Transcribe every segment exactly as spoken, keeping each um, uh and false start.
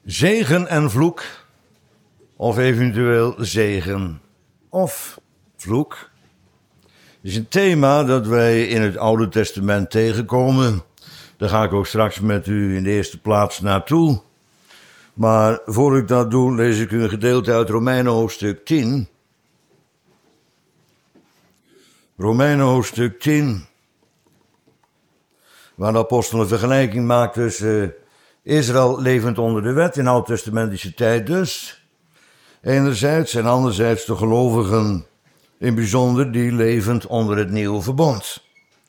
Zegen en vloek, of eventueel zegen of vloek, is een thema dat wij in het Oude Testament tegenkomen. Daar ga ik ook straks met u in de eerste plaats naartoe. Maar voor ik dat doe, lees ik u een gedeelte uit Romeinen hoofdstuk tien. Romeinen hoofdstuk tien, waar de apostel een vergelijking maakt tussen Israël levend onder de wet in oud-testamentische tijd dus, enerzijds, en anderzijds de gelovigen in bijzonder die levend onder het nieuwe verbond.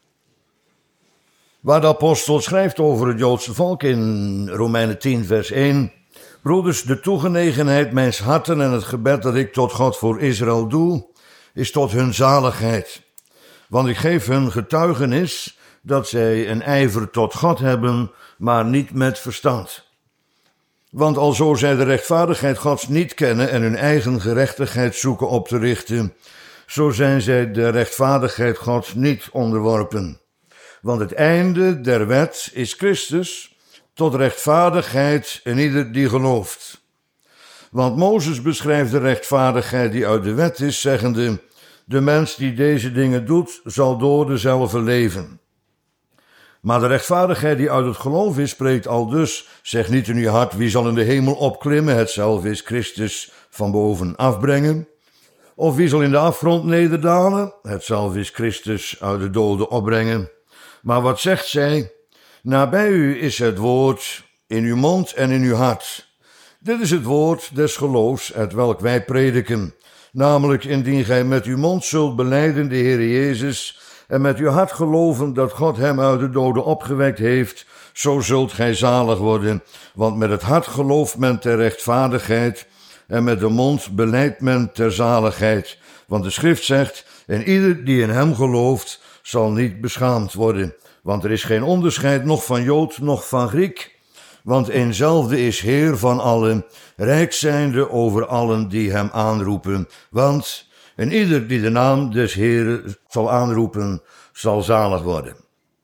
Waar de apostel schrijft over het Joodse volk in Romeinen tien vers één. Broeders, de toegenegenheid mijns harten en het gebed dat ik tot God voor Israël doe, is tot hun zaligheid. Want ik geef hun getuigenis dat zij een ijver tot God hebben, maar niet met verstand. Want alzo zij de rechtvaardigheid Gods niet kennen en hun eigen gerechtigheid zoeken op te richten, zo zijn zij de rechtvaardigheid Gods niet onderworpen. Want het einde der wet is Christus, tot rechtvaardigheid en ieder die gelooft. Want Mozes beschrijft de rechtvaardigheid die uit de wet is, zeggende, de mens die deze dingen doet, zal door dezelfde leven. Maar de rechtvaardigheid die uit het geloof is, spreekt al dus, zeg niet in uw hart, wie zal in de hemel opklimmen, hetzelfde is Christus van boven afbrengen. Of wie zal in de afgrond nederdalen, hetzelfde is Christus uit de doden opbrengen. Maar wat zegt zij? Nabij u is het woord in uw mond en in uw hart. Dit is het woord des geloofs, hetwelk wij prediken. Namelijk, indien gij met uw mond zult belijden de Heer Jezus en met uw hart geloven dat God hem uit de doden opgewekt heeft, zo zult gij zalig worden. Want met het hart gelooft men ter rechtvaardigheid en met de mond belijdt men ter zaligheid. Want de schrift zegt, en ieder die in hem gelooft zal niet beschaamd worden. Want er is geen onderscheid, noch van Jood, noch van Griek. Want eenzelfde is Heer van allen, rijk zijnde over allen die hem aanroepen. Want en ieder die de naam des Heeren zal aanroepen, zal zalig worden.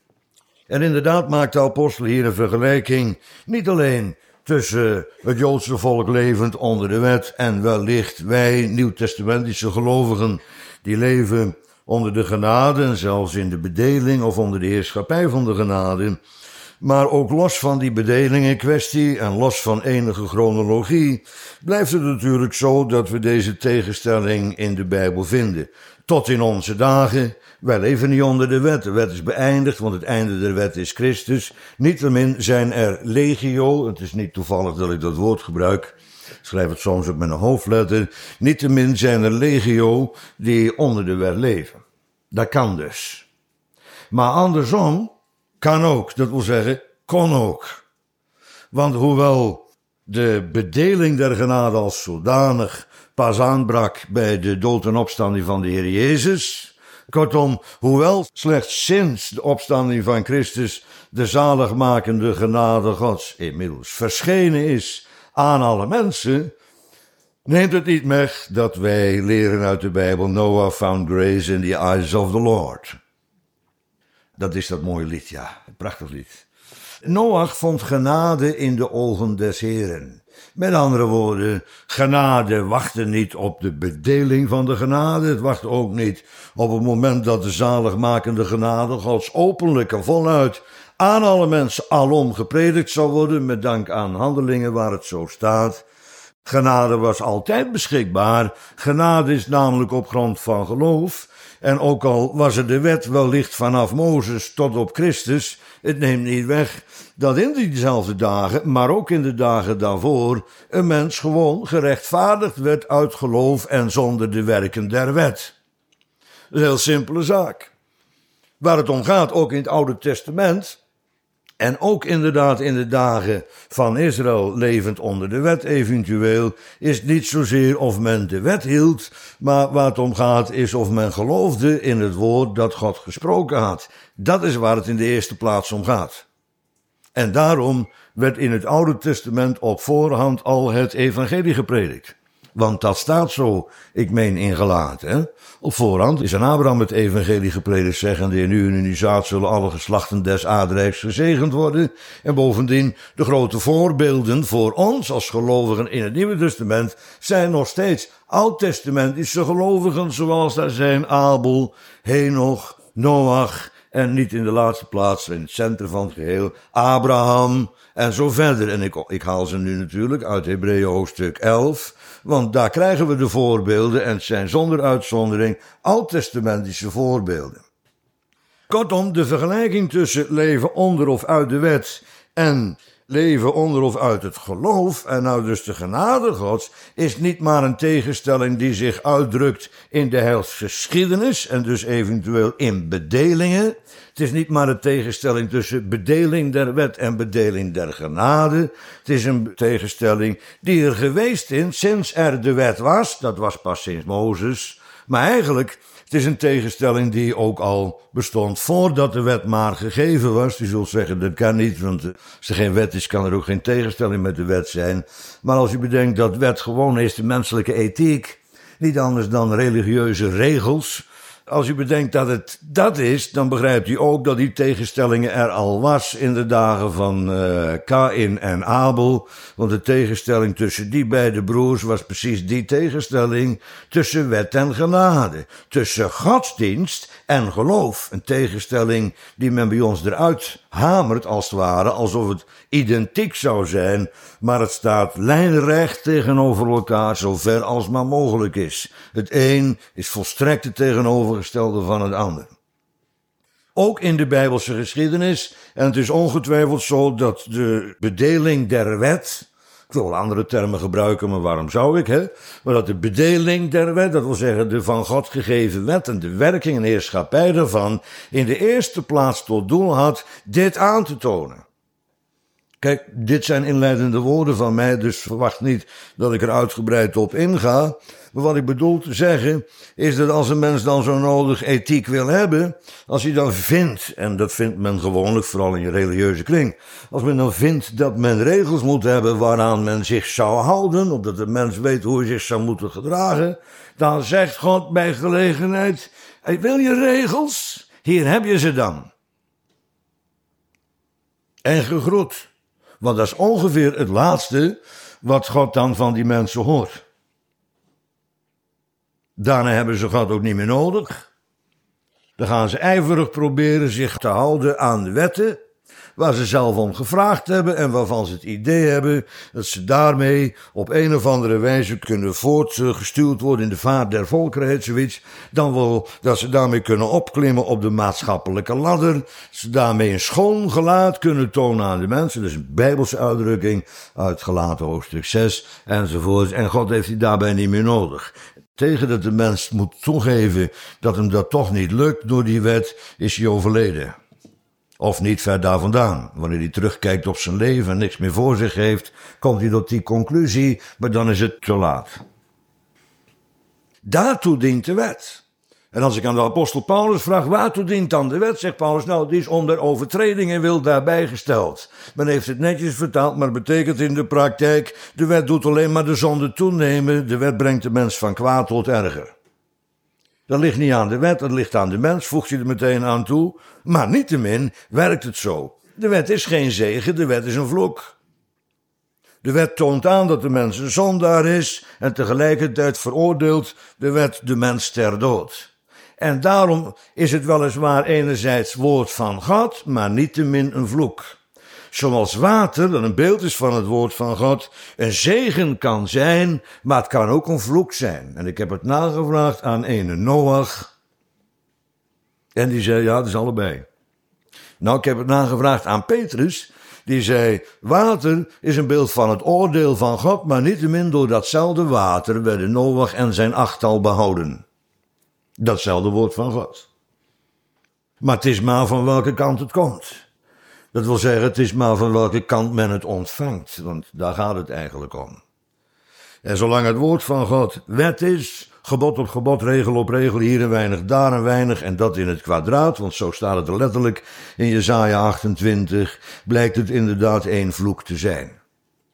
En inderdaad maakt de apostel hier een vergelijking, niet alleen tussen het Joodse volk levend onder de wet en wellicht wij nieuwtestamentische gelovigen die leven onder de genade en zelfs in de bedeling of onder de heerschappij van de genade. Maar ook los van die bedeling in kwestie en los van enige chronologie, blijft het natuurlijk zo dat we deze tegenstelling in de Bijbel vinden. Tot in onze dagen, wij leven niet onder de wet. De wet is beëindigd, want het einde der wet is Christus. Niettemin zijn er legio, het is niet toevallig dat ik dat woord gebruik, ik schrijf het soms ook met een hoofdletter, niettemin zijn er legio die onder de wet leven. Dat kan dus. Maar andersom kan ook, dat wil zeggen, kon ook. Want hoewel de bedeling der genade als zodanig pas aanbrak bij de dood en opstanding van de Heer Jezus, kortom, hoewel slechts sinds de opstanding van Christus de zaligmakende genade Gods inmiddels verschenen is aan alle mensen, neemt het niet weg dat wij leren uit de Bijbel, Noah found grace in the eyes of the Lord. Dat is dat mooie lied, ja, een prachtig lied. Noach vond genade in de ogen des Heeren. Met andere woorden, genade wachtte niet op de bedeling van de genade. Het wachtte ook niet op het moment dat de zaligmakende genade Gods openlijk en voluit aan alle mensen alom gepredikt zou worden, met dank aan Handelingen waar het zo staat. Genade was altijd beschikbaar. Genade is namelijk op grond van geloof. En ook al was er de wet wellicht vanaf Mozes tot op Christus, het neemt niet weg dat in diezelfde dagen, maar ook in de dagen daarvoor, een mens gewoon gerechtvaardigd werd uit geloof en zonder de werken der wet. Dat is een heel simpele zaak. Waar het om gaat, ook in het Oude Testament, en ook inderdaad in de dagen van Israël levend onder de wet eventueel, is niet zozeer of men de wet hield, maar waar het om gaat is of men geloofde in het woord dat God gesproken had. Dat is waar het in de eerste plaats om gaat. En daarom werd in het Oude Testament op voorhand al het evangelie gepredikt. Want dat staat zo, ik meen in Galaten. Hè? Op voorhand is aan Abraham het evangelie gepredikt, zeggende: in u en in uw zaad zullen alle geslachten des aardrijks gezegend worden. En bovendien, de grote voorbeelden voor ons als gelovigen in het Nieuwe Testament zijn nog steeds oud-testamentische gelovigen, zoals daar zijn Abel, Henoch, Noach en niet in de laatste plaats, in het centrum van het geheel, Abraham en zo verder. En ik, ik haal ze nu natuurlijk uit Hebreeën hoofdstuk elf, want daar krijgen we de voorbeelden en het zijn zonder uitzondering oud-testamentische voorbeelden. Kortom, de vergelijking tussen leven onder of uit de wet en leven onder of uit het geloof, en nou dus de genade Gods, is niet maar een tegenstelling die zich uitdrukt in de heilsgeschiedenis en dus eventueel in bedelingen. Het is niet maar een tegenstelling tussen bedeling der wet en bedeling der genade. Het is een tegenstelling die er geweest is sinds er de wet was. Dat was pas sinds Mozes. Maar eigenlijk, het is een tegenstelling die ook al bestond voordat de wet maar gegeven was. Je zult zeggen, dat kan niet, want als er geen wet is, kan er ook geen tegenstelling met de wet zijn. Maar als u bedenkt dat wet gewoon is de menselijke ethiek, niet anders dan religieuze regels. Als u bedenkt dat het dat is, dan begrijpt u ook dat die tegenstellingen er al was in de dagen van uh, Kaïn en Abel. Want de tegenstelling tussen die beide broers was precies die tegenstelling tussen wet en genade. Tussen godsdienst en geloof. Een tegenstelling die men bij ons eruit hamert als het ware, alsof het identiek zou zijn. Maar het staat lijnrecht tegenover elkaar, zo ver als maar mogelijk is. Het een is volstrekt het tegenovergestelde van het ander. Ook in de Bijbelse geschiedenis, en het is ongetwijfeld zo dat de bedeling der wet, ik wil andere termen gebruiken, maar waarom zou ik, hè? Maar dat de bedeling der wet, dat wil zeggen de van God gegeven wet en de werking en heerschappij daarvan, in de eerste plaats tot doel had dit aan te tonen. Kijk, dit zijn inleidende woorden van mij, dus verwacht niet dat ik er uitgebreid op inga. Maar wat ik bedoel te zeggen, is dat als een mens dan zo nodig ethiek wil hebben, als hij dan vindt, en dat vindt men gewoonlijk, vooral in je religieuze kring, als men dan vindt dat men regels moet hebben waaraan men zich zou houden, opdat de mens weet hoe hij zich zou moeten gedragen, dan zegt God bij gelegenheid: hey, wil je regels? Hier heb je ze dan. En gegroet. Want dat is ongeveer het laatste wat God dan van die mensen hoort. Daarna hebben ze God ook niet meer nodig. Dan gaan ze ijverig proberen zich te houden aan de wetten waar ze zelf om gevraagd hebben en waarvan ze het idee hebben dat ze daarmee op een of andere wijze kunnen voortgestuurd worden in de vaart der volkeren, zoiets. Dan wel dat ze daarmee kunnen opklimmen op de maatschappelijke ladder, dat ze daarmee een schoon gelaat kunnen tonen aan de mensen. Dat is een Bijbelse uitdrukking uit Galaten hoofdstuk zes enzovoort. En God heeft die daarbij niet meer nodig. Tegen dat de mens moet toegeven dat hem dat toch niet lukt door die wet, is hij overleden. Of niet ver daar vandaan. Wanneer hij terugkijkt op zijn leven en niks meer voor zich heeft, komt hij tot die conclusie, maar dan is het te laat. Daartoe dient de wet. En als ik aan de apostel Paulus vraag, waartoe dient dan de wet, zegt Paulus, nou, die is om der overtredingen wil daarbij gesteld. Men heeft het netjes vertaald, maar het betekent in de praktijk, de wet doet alleen maar de zonde toenemen, de wet brengt de mens van kwaad tot erger. Dat ligt niet aan de wet, dat ligt aan de mens, voegt hij er meteen aan toe. Maar niettemin werkt het zo. De wet is geen zegen, de wet is een vloek. De wet toont aan dat de mens een zondaar is en tegelijkertijd veroordeelt de wet de mens ter dood. En daarom is het weliswaar enerzijds woord van God, maar niettemin een vloek. Zoals water, dat een beeld is van het woord van God, een zegen kan zijn, maar het kan ook een vloek zijn. En ik heb het nagevraagd aan ene Noach. En die zei, ja, het is allebei. Nou, ik heb het nagevraagd aan Petrus. Die zei, water is een beeld van het oordeel van God, maar niettemin door datzelfde water werden Noach en zijn achttal behouden. Datzelfde woord van God. Maar het is maar van welke kant het komt. Dat wil zeggen, het is maar van welke kant men het ontvangt, want daar gaat het eigenlijk om. En zolang het woord van God wet is, gebod op gebod, regel op regel, hier een weinig, daar een weinig, en dat in het kwadraat, want zo staat het er letterlijk in Jesaja achtentwintig, blijkt het inderdaad één vloek te zijn.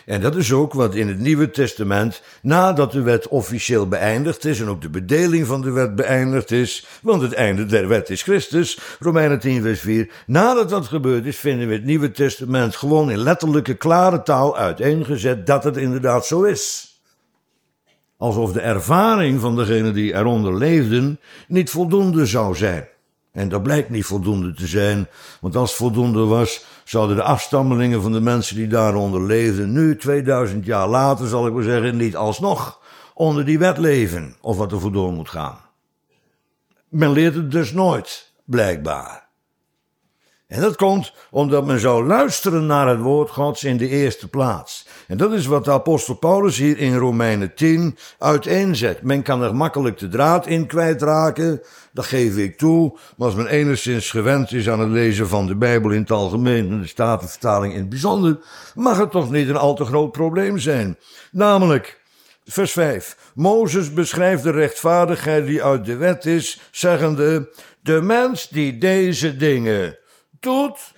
En dat is ook wat in het Nieuwe Testament, nadat de wet officieel beëindigd is en ook de bedeling van de wet beëindigd is, want het einde der wet is Christus, Romeinen tien vers vier, nadat dat gebeurd is, vinden we het Nieuwe Testament gewoon in letterlijke, klare taal uiteengezet dat het inderdaad zo is. Alsof de ervaring van degenen die eronder leefden niet voldoende zou zijn. En dat blijkt niet voldoende te zijn, want als het voldoende was, zouden de afstammelingen van de mensen die daaronder leefden, nu tweeduizend jaar later, zal ik maar zeggen, niet alsnog onder die wet leven, of wat er voor door moet gaan. Men leert het dus nooit, blijkbaar. En dat komt omdat men zou luisteren naar het woord Gods in de eerste plaats. En dat is wat de apostel Paulus hier in Romeinen tien uiteenzet. Men kan er makkelijk de draad in kwijtraken, dat geef ik toe. Maar als men enigszins gewend is aan het lezen van de Bijbel in het algemeen, en de Statenvertaling in het bijzonder, mag het toch niet een al te groot probleem zijn. Namelijk, vers vijf. Mozes beschrijft de rechtvaardigheid die uit de wet is, zeggende, de mens die deze dingen doet,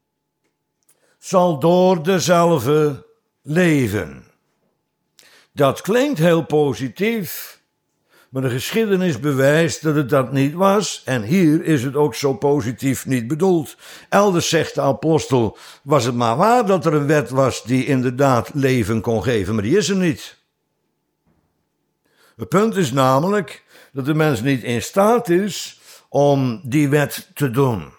zal door dezelfde leven. Dat klinkt heel positief, maar de geschiedenis bewijst dat het dat niet was. En hier is het ook zo positief niet bedoeld. Elders zegt de apostel, was het maar waar dat er een wet was die inderdaad leven kon geven, maar die is er niet. Het punt is namelijk dat de mens niet in staat is om die wet te doen.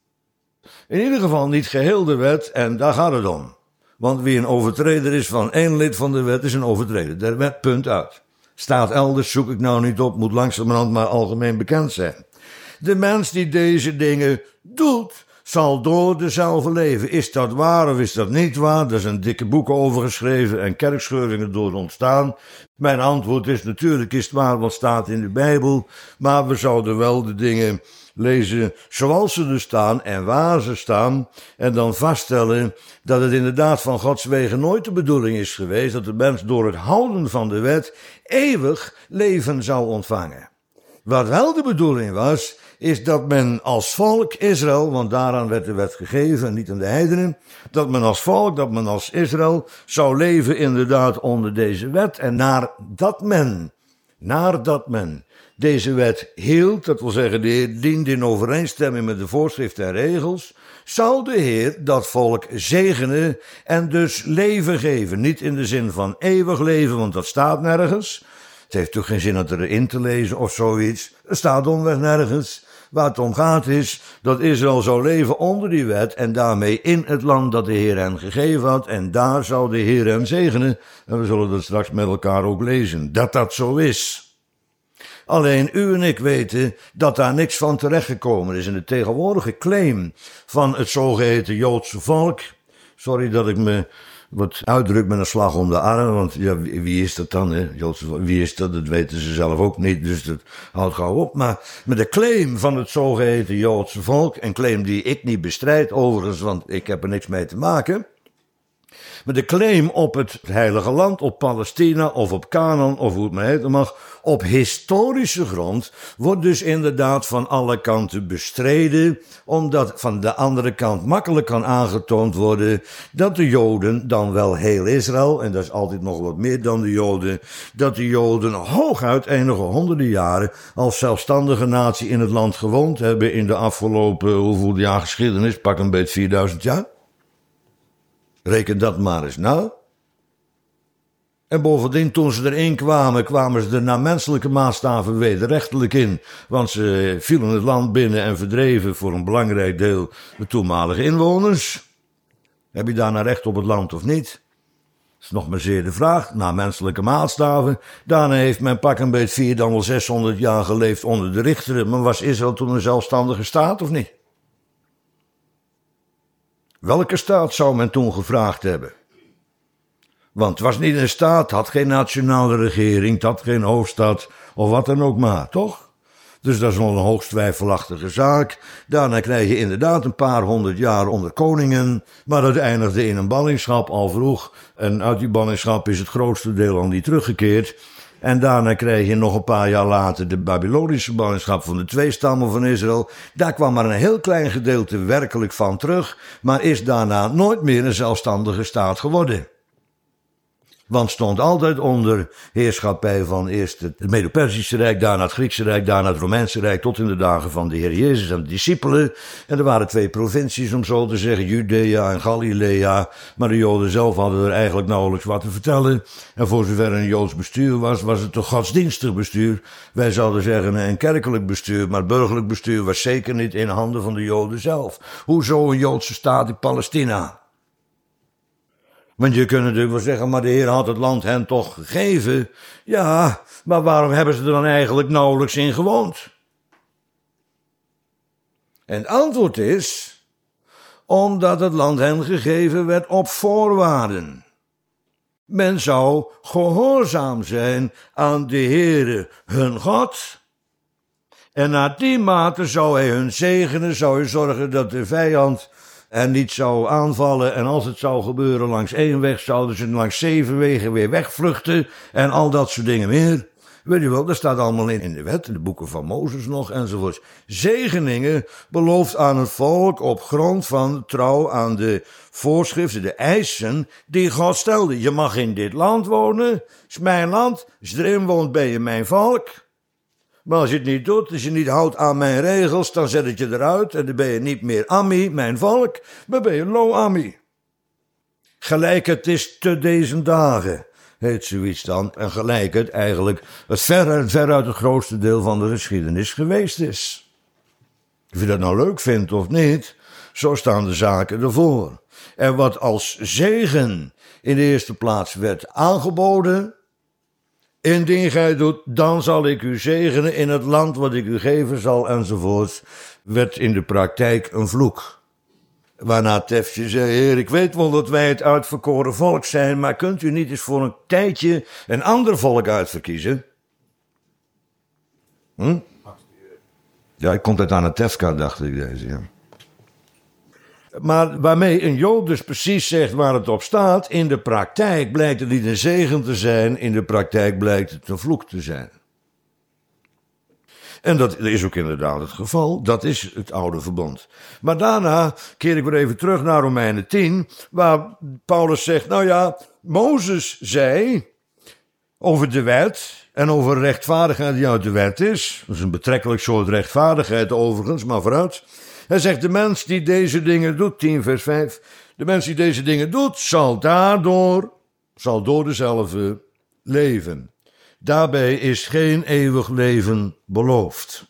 In ieder geval niet geheel de wet, en daar gaat het om. Want wie een overtreder is van één lid van de wet, is een overtreder. Der wet, punt uit. Staat elders, zoek ik nou niet op, moet langzamerhand maar algemeen bekend zijn. De mens die deze dingen doet, zal door dezelfde leven. Is dat waar of is dat niet waar? Er zijn dikke boeken over geschreven en kerkscheuringen door ontstaan. Mijn antwoord is natuurlijk is het waar wat staat in de Bijbel, maar we zouden wel de dingen lezen zoals ze er staan en waar ze staan en dan vaststellen dat het inderdaad van Gods wegen nooit de bedoeling is geweest dat de mens door het houden van de wet eeuwig leven zou ontvangen. Wat wel de bedoeling was, is dat men als volk Israël, want daaraan werd de wet gegeven en niet aan de heidenen, dat men als volk, dat men als Israël zou leven inderdaad onder deze wet en nadat men, nadat men deze wet hield, dat wil zeggen de Heer diende in overeenstemming met de voorschriften en regels, zou de Heer dat volk zegenen en dus leven geven. Niet in de zin van eeuwig leven, want dat staat nergens. Het heeft toch geen zin om erin te lezen of zoiets. Er staat domweg nergens. Waar het om gaat is dat Israël zou leven onder die wet en daarmee in het land dat de Heer hen gegeven had. En daar zou de Heer hen zegenen. En we zullen dat straks met elkaar ook lezen, dat dat zo is. Alleen u en ik weten dat daar niks van terechtgekomen is. En de tegenwoordige claim van het zogeheten Joodse volk, sorry dat ik me wat uitdruk met een slag om de arm, want ja, wie, wie is dat dan? Hè? Joodse volk, wie is dat? Dat weten ze zelf ook niet, dus dat houdt gauw op. Maar met de claim van het zogeheten Joodse volk, een claim die ik niet bestrijd overigens, want ik heb er niks mee te maken, met de claim op het Heilige Land, op Palestina of op Canaan of hoe het maar heten mag, op historische grond, wordt dus inderdaad van alle kanten bestreden, omdat van de andere kant makkelijk kan aangetoond worden dat de Joden, dan wel heel Israël, en dat is altijd nog wat meer dan de Joden, dat de Joden hooguit enige honderden jaren als zelfstandige natie in het land gewoond hebben in de afgelopen, hoeveel jaar geschiedenis, pak een beetje vierduizend jaar. Reken dat maar eens nou. En bovendien, toen ze erin kwamen, kwamen ze er naar menselijke maatstaven wederrechtelijk in. Want ze vielen het land binnen en verdreven voor een belangrijk deel de toenmalige inwoners. Heb je daarna recht op het land of niet? Dat is nog maar zeer de vraag, naar menselijke maatstaven. Daarna heeft men pak een beetje vier, dan wel zeshonderd jaar geleefd onder de richteren. Maar was Israël toen een zelfstandige staat of niet? Welke staat zou men toen gevraagd hebben? Want het was niet een staat, had geen nationale regering, het had geen hoofdstad of wat dan ook maar, toch? Dus dat is nog een hoogst twijfelachtige zaak. Daarna krijg je inderdaad een paar honderd jaar onder koningen, maar dat eindigde in een ballingschap al vroeg. En uit die ballingschap is het grootste deel al niet teruggekeerd. En daarna kreeg je nog een paar jaar later de Babylonische ballingschap van de twee stammen van Israël. Daar kwam maar een heel klein gedeelte werkelijk van terug, maar is daarna nooit meer een zelfstandige staat geworden. Want stond altijd onder heerschappij van eerst het Medo-Persische Rijk, daarna het Griekse Rijk, daarna het Romeinse Rijk, tot in de dagen van de Heer Jezus en de discipelen. En er waren twee provincies, om zo te zeggen, Judea en Galilea. Maar de Joden zelf hadden er eigenlijk nauwelijks wat te vertellen. En voor zover er een Joods bestuur was, was het een godsdienstig bestuur. Wij zouden zeggen een kerkelijk bestuur, maar burgerlijk bestuur was zeker niet in handen van de Joden zelf. Hoezo een Joodse staat in Palestina? Want je kunt natuurlijk wel zeggen, maar de Heer had het land hen toch gegeven. Ja, maar waarom hebben ze er dan eigenlijk nauwelijks in gewoond? En het antwoord is, omdat het land hen gegeven werd op voorwaarden. Men zou gehoorzaam zijn aan de Heere, hun God. En naar die mate zou hij hun zegenen, zou hij zorgen dat de vijand en niet zou aanvallen. En als het zou gebeuren langs één weg, zouden ze langs zeven wegen weer wegvluchten. En al dat soort dingen meer. Weet je wel, dat staat allemaal in, in de wet, in de boeken van Mozes nog, enzovoorts. Zegeningen beloofd aan het volk op grond van trouw aan de voorschriften, de eisen die God stelde. Je mag in dit land wonen, het is mijn land. Als je erin woont, ben je mijn volk. Maar als je het niet doet, als je niet houdt aan mijn regels, dan zet ik je eruit en dan ben je niet meer Ami, mijn volk, maar ben je Lo-Ami. Gelijk het is te deze dagen, heet zoiets dan. En gelijk het eigenlijk het veruit, veruit het grootste deel van de geschiedenis geweest is. Of je dat nou leuk vindt of niet, zo staan de zaken ervoor. En wat als zegen in de eerste plaats werd aangeboden, indien gij doet, dan zal ik u zegenen in het land wat ik u geven zal, enzovoort, werd in de praktijk een vloek. Waarna Tefje zei, Heer, ik weet wel dat wij het uitverkoren volk zijn, maar kunt u niet eens voor een tijdje een ander volk uitverkiezen? Hm? Ja, ik komt uit Anatefka, dacht ik deze, ja. Maar waarmee een Jood dus precies zegt waar het op staat, in de praktijk blijkt het niet een zegen te zijn, in de praktijk blijkt het een vloek te zijn. En dat is ook inderdaad het geval, dat is het oude verbond. Maar daarna keer ik weer even terug naar Romeinen tien, waar Paulus zegt, nou ja, Mozes zei over de wet en over rechtvaardigheid die uit de wet is, dat is een betrekkelijk soort rechtvaardigheid overigens, maar vooruit. Hij zegt, de mens die deze dingen doet, tien vers vijf, de mens die deze dingen doet, zal daardoor, zal door dezelfde leven. Daarbij is geen eeuwig leven beloofd.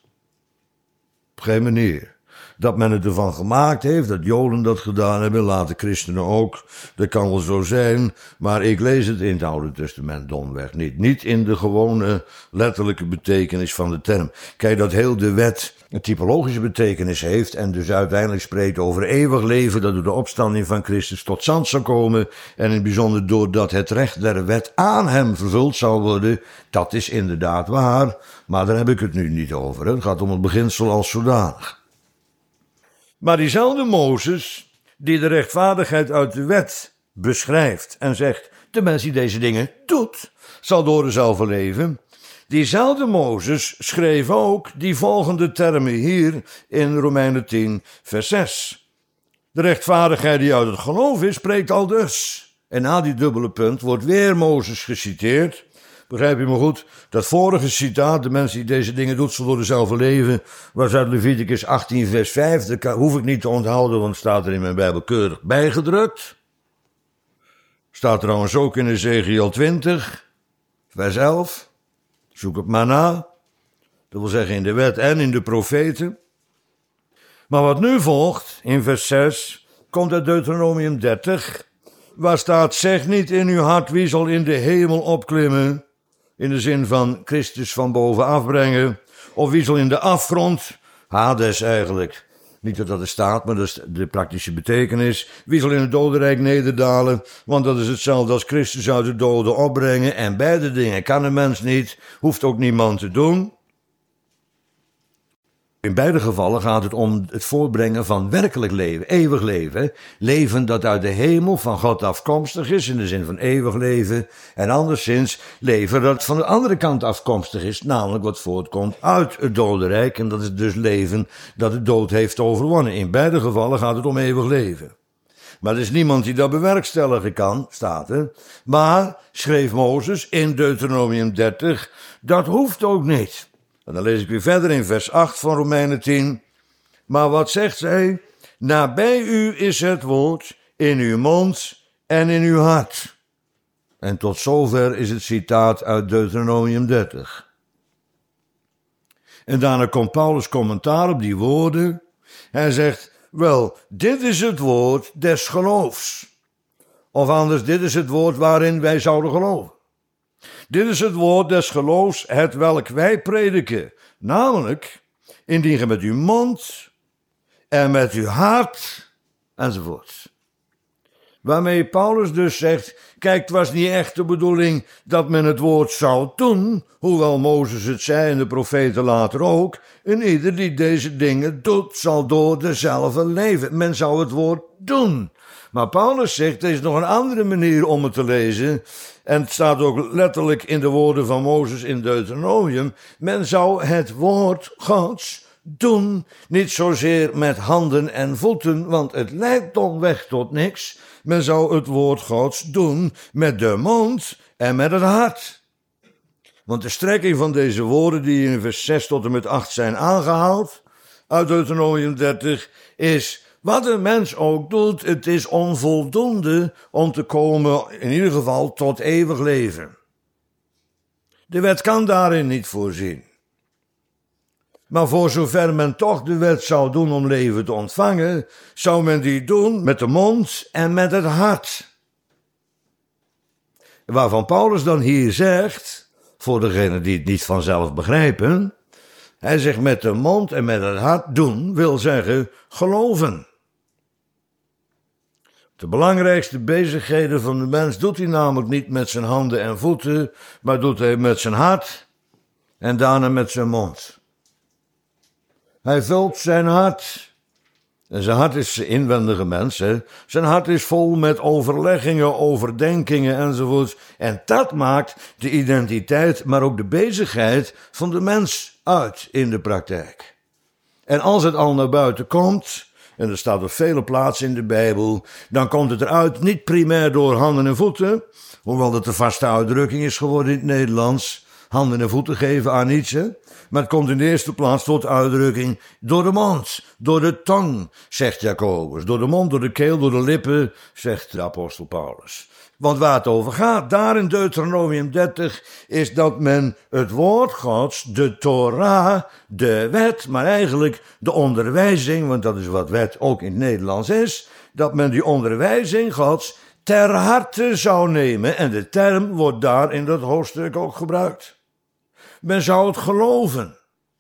Op geen manier. Dat men het ervan gemaakt heeft, dat Joden dat gedaan hebben, later christenen ook. Dat kan wel zo zijn, maar ik lees het in het Oude Testament domweg niet. Niet in de gewone letterlijke betekenis van de term. Kijk, dat heel de wet een typologische betekenis heeft en dus uiteindelijk spreekt over eeuwig leven, dat door de opstanding van Christus tot stand zal komen en in het bijzonder doordat het recht der wet aan hem vervuld zal worden, dat is inderdaad waar, maar daar heb ik het nu niet over. Het gaat om het beginsel als zodanig. Maar diezelfde Mozes, die de rechtvaardigheid uit de wet beschrijft en zegt, de mens die deze dingen doet, zal door dezelfde leven. Diezelfde Mozes schreef ook die volgende termen hier in Romeinen tien, vers zes. De rechtvaardigheid die uit het geloof is, spreekt al dus. En na die dubbele punt wordt weer Mozes geciteerd. Begrijp je me goed? Dat vorige citaat, de mens die deze dingen doet, zal door dezelfde leven, was uit Leviticus achttien, vers vijf. Dat kan, hoef ik niet te onthouden, want het staat er in mijn Bijbel keurig bijgedrukt. Staat trouwens ook in Ezekiel twintig, vers elf. Zoek het maar na. Dat wil zeggen in de wet en in de profeten. Maar wat nu volgt, in vers zes, komt uit Deuteronomium dertig, waar staat, zeg niet in uw hart wie zal in de hemel opklimmen, in de zin van Christus van boven afbrengen, of wie zal in de afgrond, Hades eigenlijk, niet dat dat er staat, maar dat is de praktische betekenis, wie zal in het dodenrijk nederdalen, want dat is hetzelfde als Christus uit de doden opbrengen, en beide dingen kan een mens niet, hoeft ook niemand te doen. In beide gevallen gaat het om het voortbrengen van werkelijk leven, eeuwig leven. Leven dat uit de hemel van God afkomstig is, in de zin van eeuwig leven. En anderszins leven dat van de andere kant afkomstig is, namelijk wat voortkomt uit het dodenrijk. En dat is dus leven dat de dood heeft overwonnen. In beide gevallen gaat het om eeuwig leven. Maar er is niemand die dat bewerkstelligen kan, staat er. Maar, schreef Mozes in Deuteronomium dertig, dat hoeft ook niet. En dan lees ik weer verder in vers acht van Romeinen tien. Maar wat zegt zij? Nabij u is het woord, in uw mond en in uw hart. En tot zover is het citaat uit Deuteronomium dertig. En daarna komt Paulus commentaar op die woorden. Hij zegt, wel, dit is het woord des geloofs. Of anders, dit is het woord waarin wij zouden geloven. Dit is het woord des geloofs, het welk wij prediken. Namelijk, indien je met uw mond en met uw hart, enzovoort. Waarmee Paulus dus zegt, kijk, het was niet echt de bedoeling dat men het woord zou doen, hoewel Mozes het zei en de profeten later ook, en ieder die deze dingen doet, zal door dezelfde leven. Men zou het woord doen. Maar Paulus zegt, er is nog een andere manier om het te lezen, en het staat ook letterlijk in de woorden van Mozes in Deuteronomium, men zou het woord Gods doen, niet zozeer met handen en voeten, want het leidt domweg tot niks. Men zou het woord Gods doen met de mond en met het hart. Want de strekking van deze woorden die in vers zes tot en met acht zijn aangehaald, uit Deuteronomium dertig, is wat een mens ook doet, het is onvoldoende om te komen, in ieder geval, tot eeuwig leven. De wet kan daarin niet voorzien. Maar voor zover men toch de wet zou doen om leven te ontvangen, zou men die doen met de mond en met het hart. Waarvan Paulus dan hier zegt, voor degenen die het niet vanzelf begrijpen, hij zegt met de mond en met het hart doen, wil zeggen geloven. De belangrijkste bezigheden van de mens doet hij namelijk niet met zijn handen en voeten, maar doet hij met zijn hart en daarna met zijn mond. Hij vult zijn hart. En zijn hart is de inwendige mens. Hè? Zijn hart is vol met overleggingen, overdenkingen enzovoort. En dat maakt de identiteit, maar ook de bezigheid van de mens uit in de praktijk. En als het al naar buiten komt, en er staat op vele plaatsen in de Bijbel, dan komt het eruit niet primair door handen en voeten, hoewel dat de vaste uitdrukking is geworden in het Nederlands. Handen en voeten geven aan iets, hè? Maar het komt in de eerste plaats tot uitdrukking door de mond, door de tong, zegt Jacobus. Door de mond, door de keel, door de lippen, zegt de apostel Paulus. Want waar het over gaat, daar in Deuteronomium dertig, is dat men het woord Gods, de Torah, de wet, maar eigenlijk de onderwijzing, want dat is wat wet ook in het Nederlands is, dat men die onderwijzing Gods ter harte zou nemen. En de term wordt daar in dat hoofdstuk ook gebruikt. Men zou het geloven.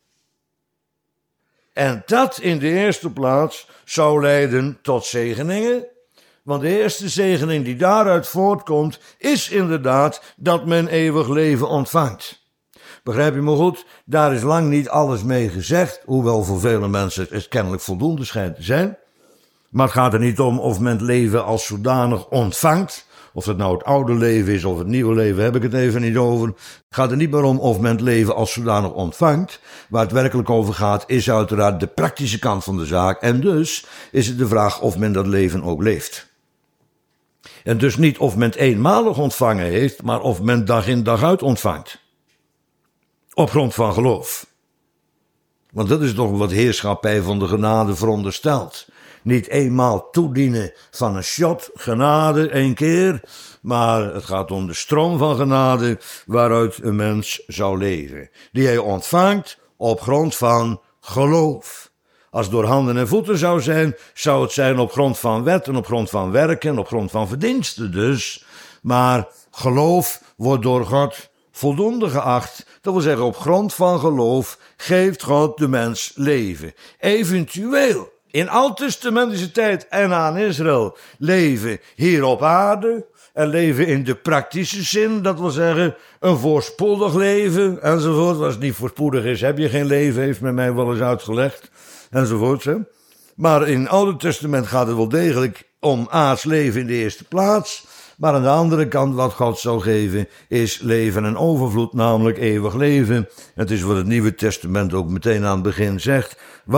En dat in de eerste plaats zou leiden tot zegeningen. Want de eerste zegening die daaruit voortkomt, is inderdaad dat men eeuwig leven ontvangt. Begrijp je me goed? Daar is lang niet alles mee gezegd, hoewel voor vele mensen het kennelijk voldoende schijnt te zijn. Maar het gaat er niet om of men het leven als zodanig ontvangt. Of het nou het oude leven is of het nieuwe leven, heb ik het even niet over. Het gaat er niet meer om of men het leven als zodanig ontvangt. Waar het werkelijk over gaat is uiteraard de praktische kant van de zaak. En dus is het de vraag of men dat leven ook leeft. En dus niet of men het eenmalig ontvangen heeft, maar of men dag in dag uit ontvangt. Op grond van geloof. Want dat is toch wat heerschappij van de genade veronderstelt. Niet eenmaal toedienen van een shot genade één keer, maar het gaat om de stroom van genade waaruit een mens zou leven. Die hij ontvangt op grond van geloof. Als het door handen en voeten zou zijn, zou het zijn op grond van wet en op grond van werken en op grond van verdiensten dus. Maar geloof wordt door God voldoende geacht. Dat wil zeggen, op grond van geloof geeft God de mens leven. Eventueel, in oud-testamentische tijd en aan Israël, leven hier op aarde. En leven in de praktische zin, dat wil zeggen, een voorspoedig leven, enzovoort. Als het niet voorspoedig is, heb je geen leven, heeft men mij wel eens uitgelegd, enzovoort. Hè? Maar in het Oude Testament gaat het wel degelijk om aards leven in de eerste plaats. Maar aan de andere kant, wat God zou geven, is leven en overvloed, namelijk eeuwig leven. Het is wat het Nieuwe Testament ook meteen aan het begin zegt. Wat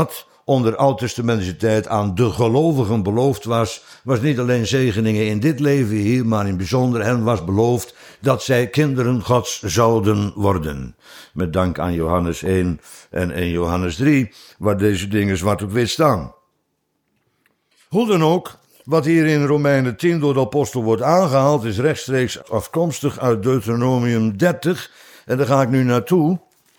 onder oud-testamentische tijd aan de gelovigen beloofd was, was niet alleen zegeningen in dit leven hier, maar in bijzonder hen was beloofd dat zij kinderen Gods zouden worden. Met dank aan Johannes één en één Johannes drie, waar deze dingen zwart op wit staan. Hoe dan ook, wat hier in Romeinen tien door de apostel wordt aangehaald, is rechtstreeks afkomstig uit Deuteronomium dertig. En daar ga ik nu naartoe.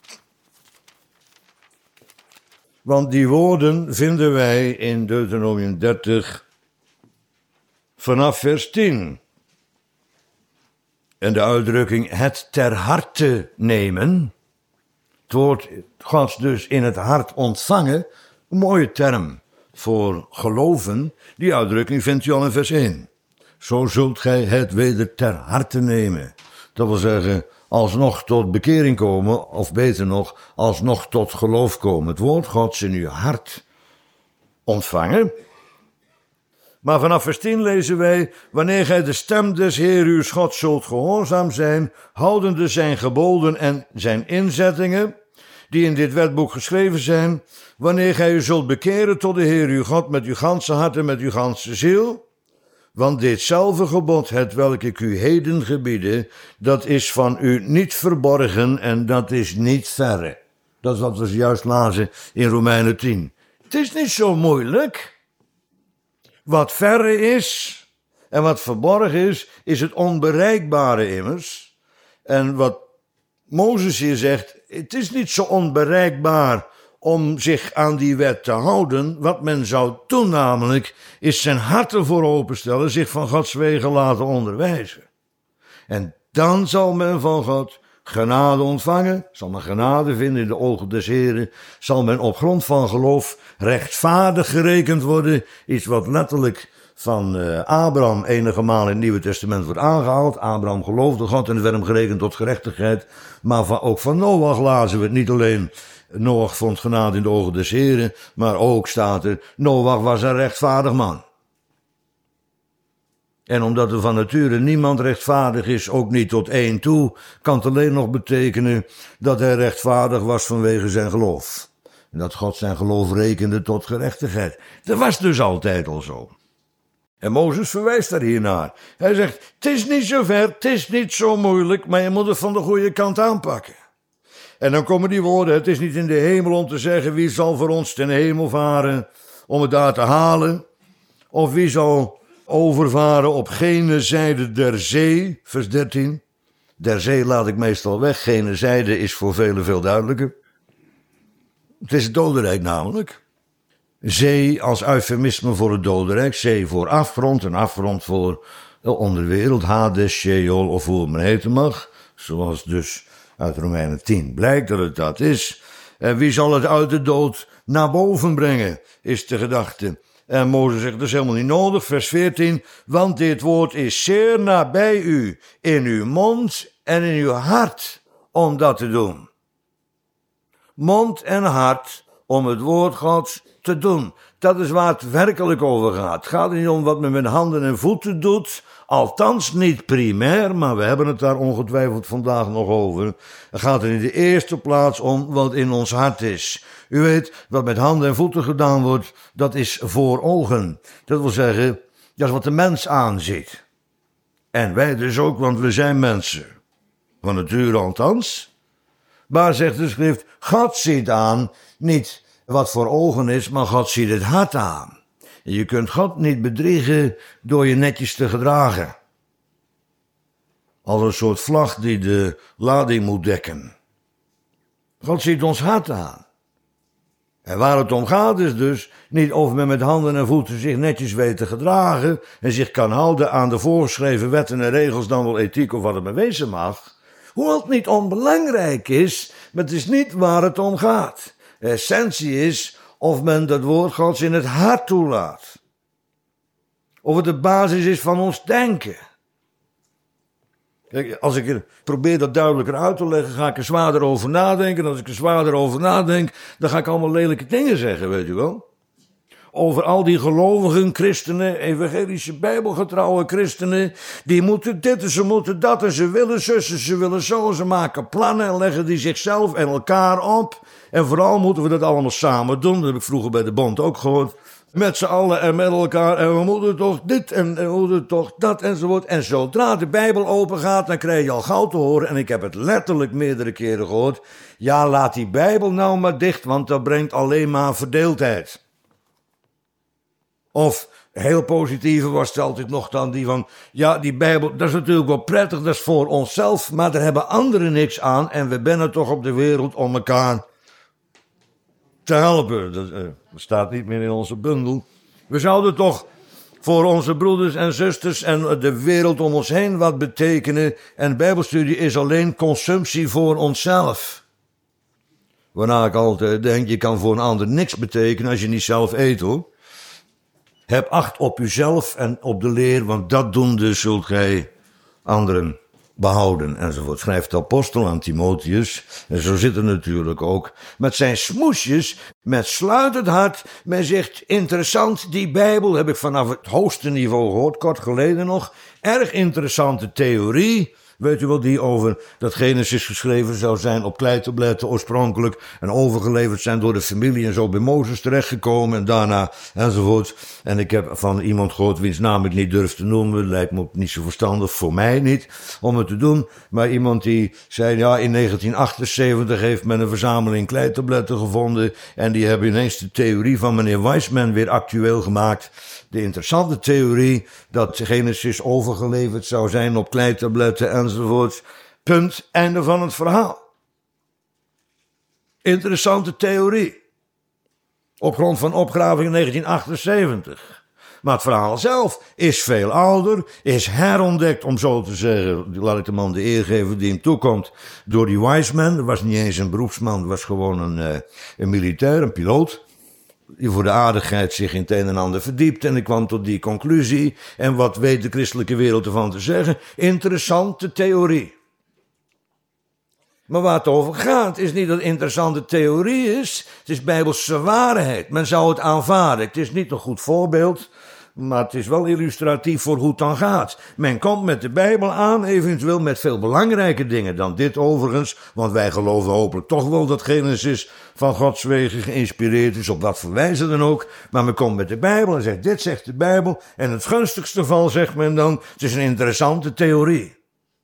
Want die woorden vinden wij in Deuteronomium dertig vanaf vers tien. En de uitdrukking het ter harte nemen, het woord Gods dus in het hart ontvangen, een mooie term voor geloven. Die uitdrukking vindt u al in vers één. Zo zult gij het weder ter harte nemen. Dat wil zeggen, alsnog tot bekering komen, of beter nog, alsnog tot geloof komen. Het woord Gods in uw hart ontvangen. Maar vanaf vers tien lezen wij, wanneer gij de stem des Heer uw God zult gehoorzaam zijn, houdende zijn geboden en zijn inzettingen, die in dit wetboek geschreven zijn, wanneer gij u zult bekeren tot de Heer uw God met uw ganse hart en met uw ganse ziel, want ditzelfde gebod, het welk ik u heden gebiede, dat is van u niet verborgen en dat is niet verre. Dat is wat we juist lazen in Romeinen tien. Het is niet zo moeilijk. Wat verre is en wat verborgen is, is het onbereikbare immers. En wat Mozes hier zegt, het is niet zo onbereikbaar om zich aan die wet te houden. Wat men zou doen namelijk, is zijn hart ervoor openstellen, zich van Gods wegen laten onderwijzen. En dan zal men van God genade ontvangen, zal men genade vinden in de ogen des Heren, zal men op grond van geloof rechtvaardig gerekend worden, iets wat letterlijk van uh, Abraham enige maal in het Nieuwe Testament wordt aangehaald. Abraham geloofde God en het werd hem gerekend tot gerechtigheid, maar van, ook van Noach lazen we het niet alleen. Noach vond genade in de ogen des Heren, maar ook staat er, Noach was een rechtvaardig man. En omdat er van nature niemand rechtvaardig is, ook niet tot één toe, kan het alleen nog betekenen dat hij rechtvaardig was vanwege zijn geloof. En dat God zijn geloof rekende tot gerechtigheid. Dat was dus altijd al zo. En Mozes verwijst daar hiernaar. Hij zegt, het is niet zo ver, het is niet zo moeilijk, maar je moet het van de goede kant aanpakken. En dan komen die woorden, het is niet in de hemel om te zeggen, wie zal voor ons ten hemel varen om het daar te halen? Of wie zal overvaren op gene zijde der zee, vers dertien. Der zee laat ik meestal weg, gene zijde is voor velen veel duidelijker. Het is het dodenrijk namelijk. Zee als eufemisme voor het dodenrijk, zee voor afgrond en afgrond voor de onderwereld, Hades, Sheol of hoe het maar heten mag. Zoals dus uit Romeinen tien blijkt dat het dat is. En wie zal het uit de dood naar boven brengen, is de gedachte. En Mozes zegt, dat is helemaal niet nodig, vers veertien, want dit woord is zeer nabij u, in uw mond en in uw hart, om dat te doen. Mond en hart, om het woord Gods te doen. Dat is waar het werkelijk over gaat. Het gaat niet om wat men met handen en voeten doet, althans niet primair, maar we hebben het daar ongetwijfeld vandaag nog over. Het gaat er in de eerste plaats om wat in ons hart is. U weet, wat met handen en voeten gedaan wordt, dat is voor ogen. Dat wil zeggen, dat is wat de mens aanziet. En wij dus ook, want we zijn mensen. Van nature althans. Maar zegt de schrift, God ziet aan, niet wat voor ogen is, maar God ziet het hart aan. En je kunt God niet bedriegen door je netjes te gedragen. Als een soort vlag die de lading moet dekken. God ziet ons hart aan. En waar het om gaat is dus niet of men met handen en voeten zich netjes weet te gedragen en zich kan houden aan de voorgeschreven wetten en regels, dan wel ethiek of wat het maar wezen mag. Hoewel het niet onbelangrijk is, maar het is niet waar het om gaat. De essentie is of men dat woord Gods in het hart toelaat. Of het de basis is van ons denken. Kijk, als ik er probeer dat duidelijker uit te leggen, ga ik er zwaarder over nadenken. En als ik er zwaarder over nadenk, dan ga ik allemaal lelijke dingen zeggen, weet u wel. over al die gelovigen, christenen, evangelische bijbelgetrouwe christenen. Die moeten dit en ze moeten dat en ze willen zussen, ze willen zo. Ze maken plannen en leggen die zichzelf en elkaar op. En vooral moeten we dat allemaal samen doen. Dat heb ik vroeger bij de bond ook gehoord. Met z'n allen en met elkaar. En we moeten toch dit en we moeten toch dat enzovoort. En zodra de Bijbel open gaat, dan krijg je al gauw te horen. En ik heb het letterlijk meerdere keren gehoord. Ja, laat die Bijbel nou maar dicht, want dat brengt alleen maar verdeeldheid. Of, heel positieve was het altijd nog dan die van... Ja, die Bijbel, dat is natuurlijk wel prettig, dat is voor onszelf. Maar daar hebben anderen niks aan. En we zijn toch op de wereld om elkaar te helpen. Dat uh, staat niet meer in onze bundel. We zouden toch voor onze broeders en zusters en de wereld om ons heen wat betekenen. En Bijbelstudie is alleen consumptie voor onszelf. Waarna ik altijd denk, je kan voor een ander niks betekenen als je niet zelf eet, hoor. Heb acht op uzelf en op de leer, want dat doende zult gij anderen behouden, enzovoort. Schrijft de apostel aan Timotheus. En zo zit het natuurlijk ook. Met zijn smoesjes, met sluitend hart. Men zegt, interessant, die Bijbel heb ik vanaf het hoogste niveau gehoord, kort geleden nog. Erg interessante theorie. Weet u wel, die over dat Genesis geschreven zou zijn op kleitabletten oorspronkelijk en overgeleverd zijn door de familie en zo bij Mozes terechtgekomen en daarna enzovoort. En ik heb van iemand gehoord wiens naam ik niet durf te noemen, lijkt me ook niet zo verstandig, voor mij niet, om het te doen. Maar iemand die zei, ja, in negentien achtenzeventig heeft men een verzameling kleitabletten gevonden en die hebben ineens de theorie van meneer Weisman weer actueel gemaakt. De interessante theorie dat Genesis overgeleverd zou zijn op kleitabletten enzovoort. Punt, einde van het verhaal. Interessante theorie. Op grond van opgraving in negentien achtenzeventig. Maar het verhaal zelf is veel ouder, is herontdekt, om zo te zeggen. Laat ik de man de eer geven die hem toekomt. Door die Weisman, dat was niet eens een beroepsman, dat was gewoon een, een militair, een piloot. Die voor de aardigheid zich in het een en ander verdiept. En ik kwam tot die conclusie. En wat weet de christelijke wereld ervan te zeggen? Interessante theorie. Maar waar het over gaat is niet dat het interessante theorie is. Het is bijbelse waarheid. Men zou het aanvaarden. Het is niet een goed voorbeeld. Maar het is wel illustratief voor hoe het dan gaat. Men komt met de Bijbel aan, eventueel met veel belangrijke dingen dan dit overigens. Want wij geloven hopelijk toch wel dat Genesis van Gods wegen geïnspireerd is, op wat voor wijze dan ook. Maar men komt met de Bijbel en zegt, dit zegt de Bijbel. En in het gunstigste geval zegt men dan, het is een interessante theorie.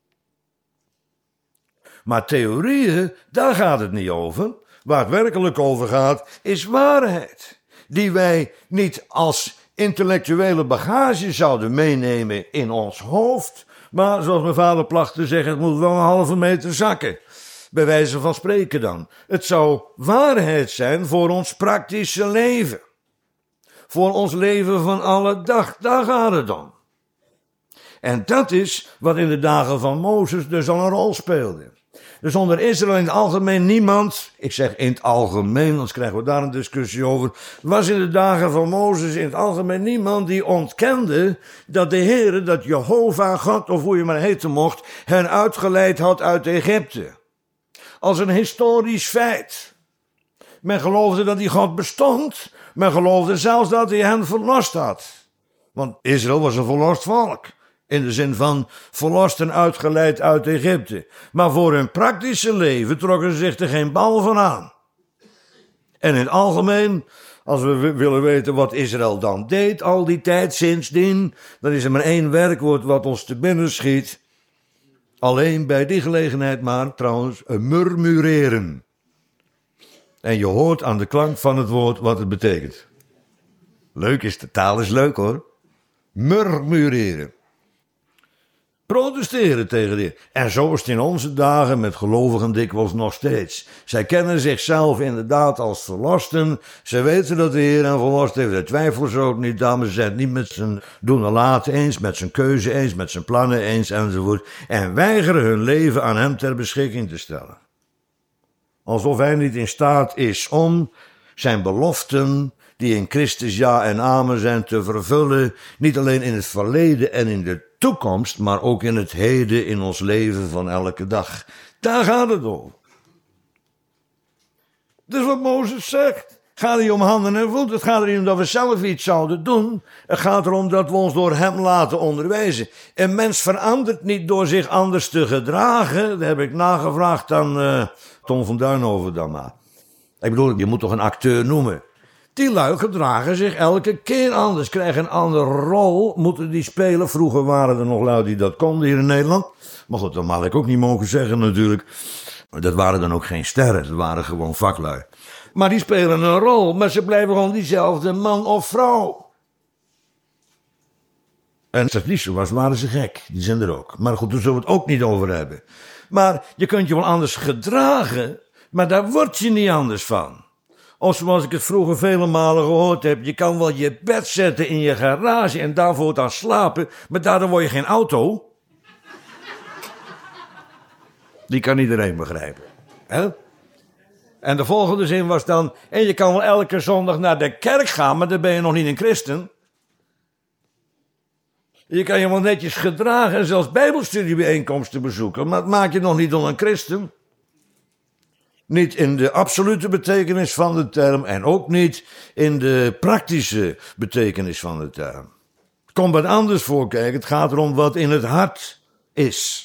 Maar theorieën, daar gaat het niet over. Waar het werkelijk over gaat, is waarheid. Die wij niet als intellectuele bagage zouden meenemen in ons hoofd. Maar zoals mijn vader placht te zeggen, het moet wel een halve meter zakken. Bij wijze van spreken dan. Het zou waarheid zijn voor ons praktische leven. Voor ons leven van alle dag, daar gaat het om. En dat is wat in de dagen van Mozes dus al een rol speelde. Dus onder Israël in het algemeen niemand, ik zeg in het algemeen, anders krijgen we daar een discussie over, was in de dagen van Mozes in het algemeen niemand die ontkende dat de Heere, dat Jehovah God, of hoe je maar heten mocht, hen uitgeleid had uit Egypte. Als een historisch feit. Men geloofde dat die God bestond, men geloofde zelfs dat hij hen verlost had. Want Israël was een verlost volk. In de zin van verlost en uitgeleid uit Egypte. Maar voor hun praktische leven trokken ze zich er geen bal van aan. En in het algemeen, als we willen weten wat Israël dan deed al die tijd sindsdien, dan is er maar één werkwoord wat ons te binnen schiet. Alleen bij die gelegenheid maar trouwens een murmureren. En je hoort aan de klank van het woord wat het betekent. Leuk is, de taal is leuk hoor. Murmureren. Protesteren tegen de Heer. En zo is het in onze dagen met gelovigen dikwijls nog steeds. Zij kennen zichzelf inderdaad als verlosten. Ze weten dat de Heer hen verlost heeft. Daar twijfelen ze ook niet aan. Ze zijn het niet met zijn doen en laten eens, met zijn keuze eens, met zijn plannen eens enzovoort. En weigeren hun leven aan hem ter beschikking te stellen. Alsof hij niet in staat is om zijn beloften, die in Christus ja en amen zijn, te vervullen. Niet alleen in het verleden en in de toekomst, maar ook in het heden, in ons leven van elke dag. Daar gaat het over. Dus wat Mozes zegt, gaat niet om handen en voeten. Het gaat er niet om dat we zelf iets zouden doen. Het gaat erom dat we ons door hem laten onderwijzen. Een mens verandert niet door zich anders te gedragen. Dat heb ik nagevraagd aan uh, Tom van Duinhoven dan maar. Ik bedoel, je moet toch een acteur noemen. Die lui gedragen zich elke keer anders. Krijgen een andere rol, moeten die spelen. Vroeger waren er nog lui die dat konden hier in Nederland. Maar goed, dat mag ik ook niet mogen zeggen natuurlijk. Dat waren dan ook geen sterren, dat waren gewoon vaklui. Maar die spelen een rol, maar ze blijven gewoon diezelfde man of vrouw. En als dat niet zo was, waren ze gek. Die zijn er ook. Maar goed, daar zullen we het ook niet over hebben. Maar je kunt je wel anders gedragen, maar daar word je niet anders van. Of zoals ik het vroeger vele malen gehoord heb, je kan wel je bed zetten in je garage en daarvoor dan slapen, maar daardoor word je geen auto. Die kan iedereen begrijpen. Hè? En de volgende zin was dan, en je kan wel elke zondag naar de kerk gaan, maar dan ben je nog niet een christen. Je kan je wel netjes gedragen en zelfs bijbelstudiebijeenkomsten bezoeken, maar het maakt je nog niet tot een christen. Niet in de absolute betekenis van de term en ook niet in de praktische betekenis van de term. Het komt wat anders voor, kijk, het gaat erom wat in het hart is.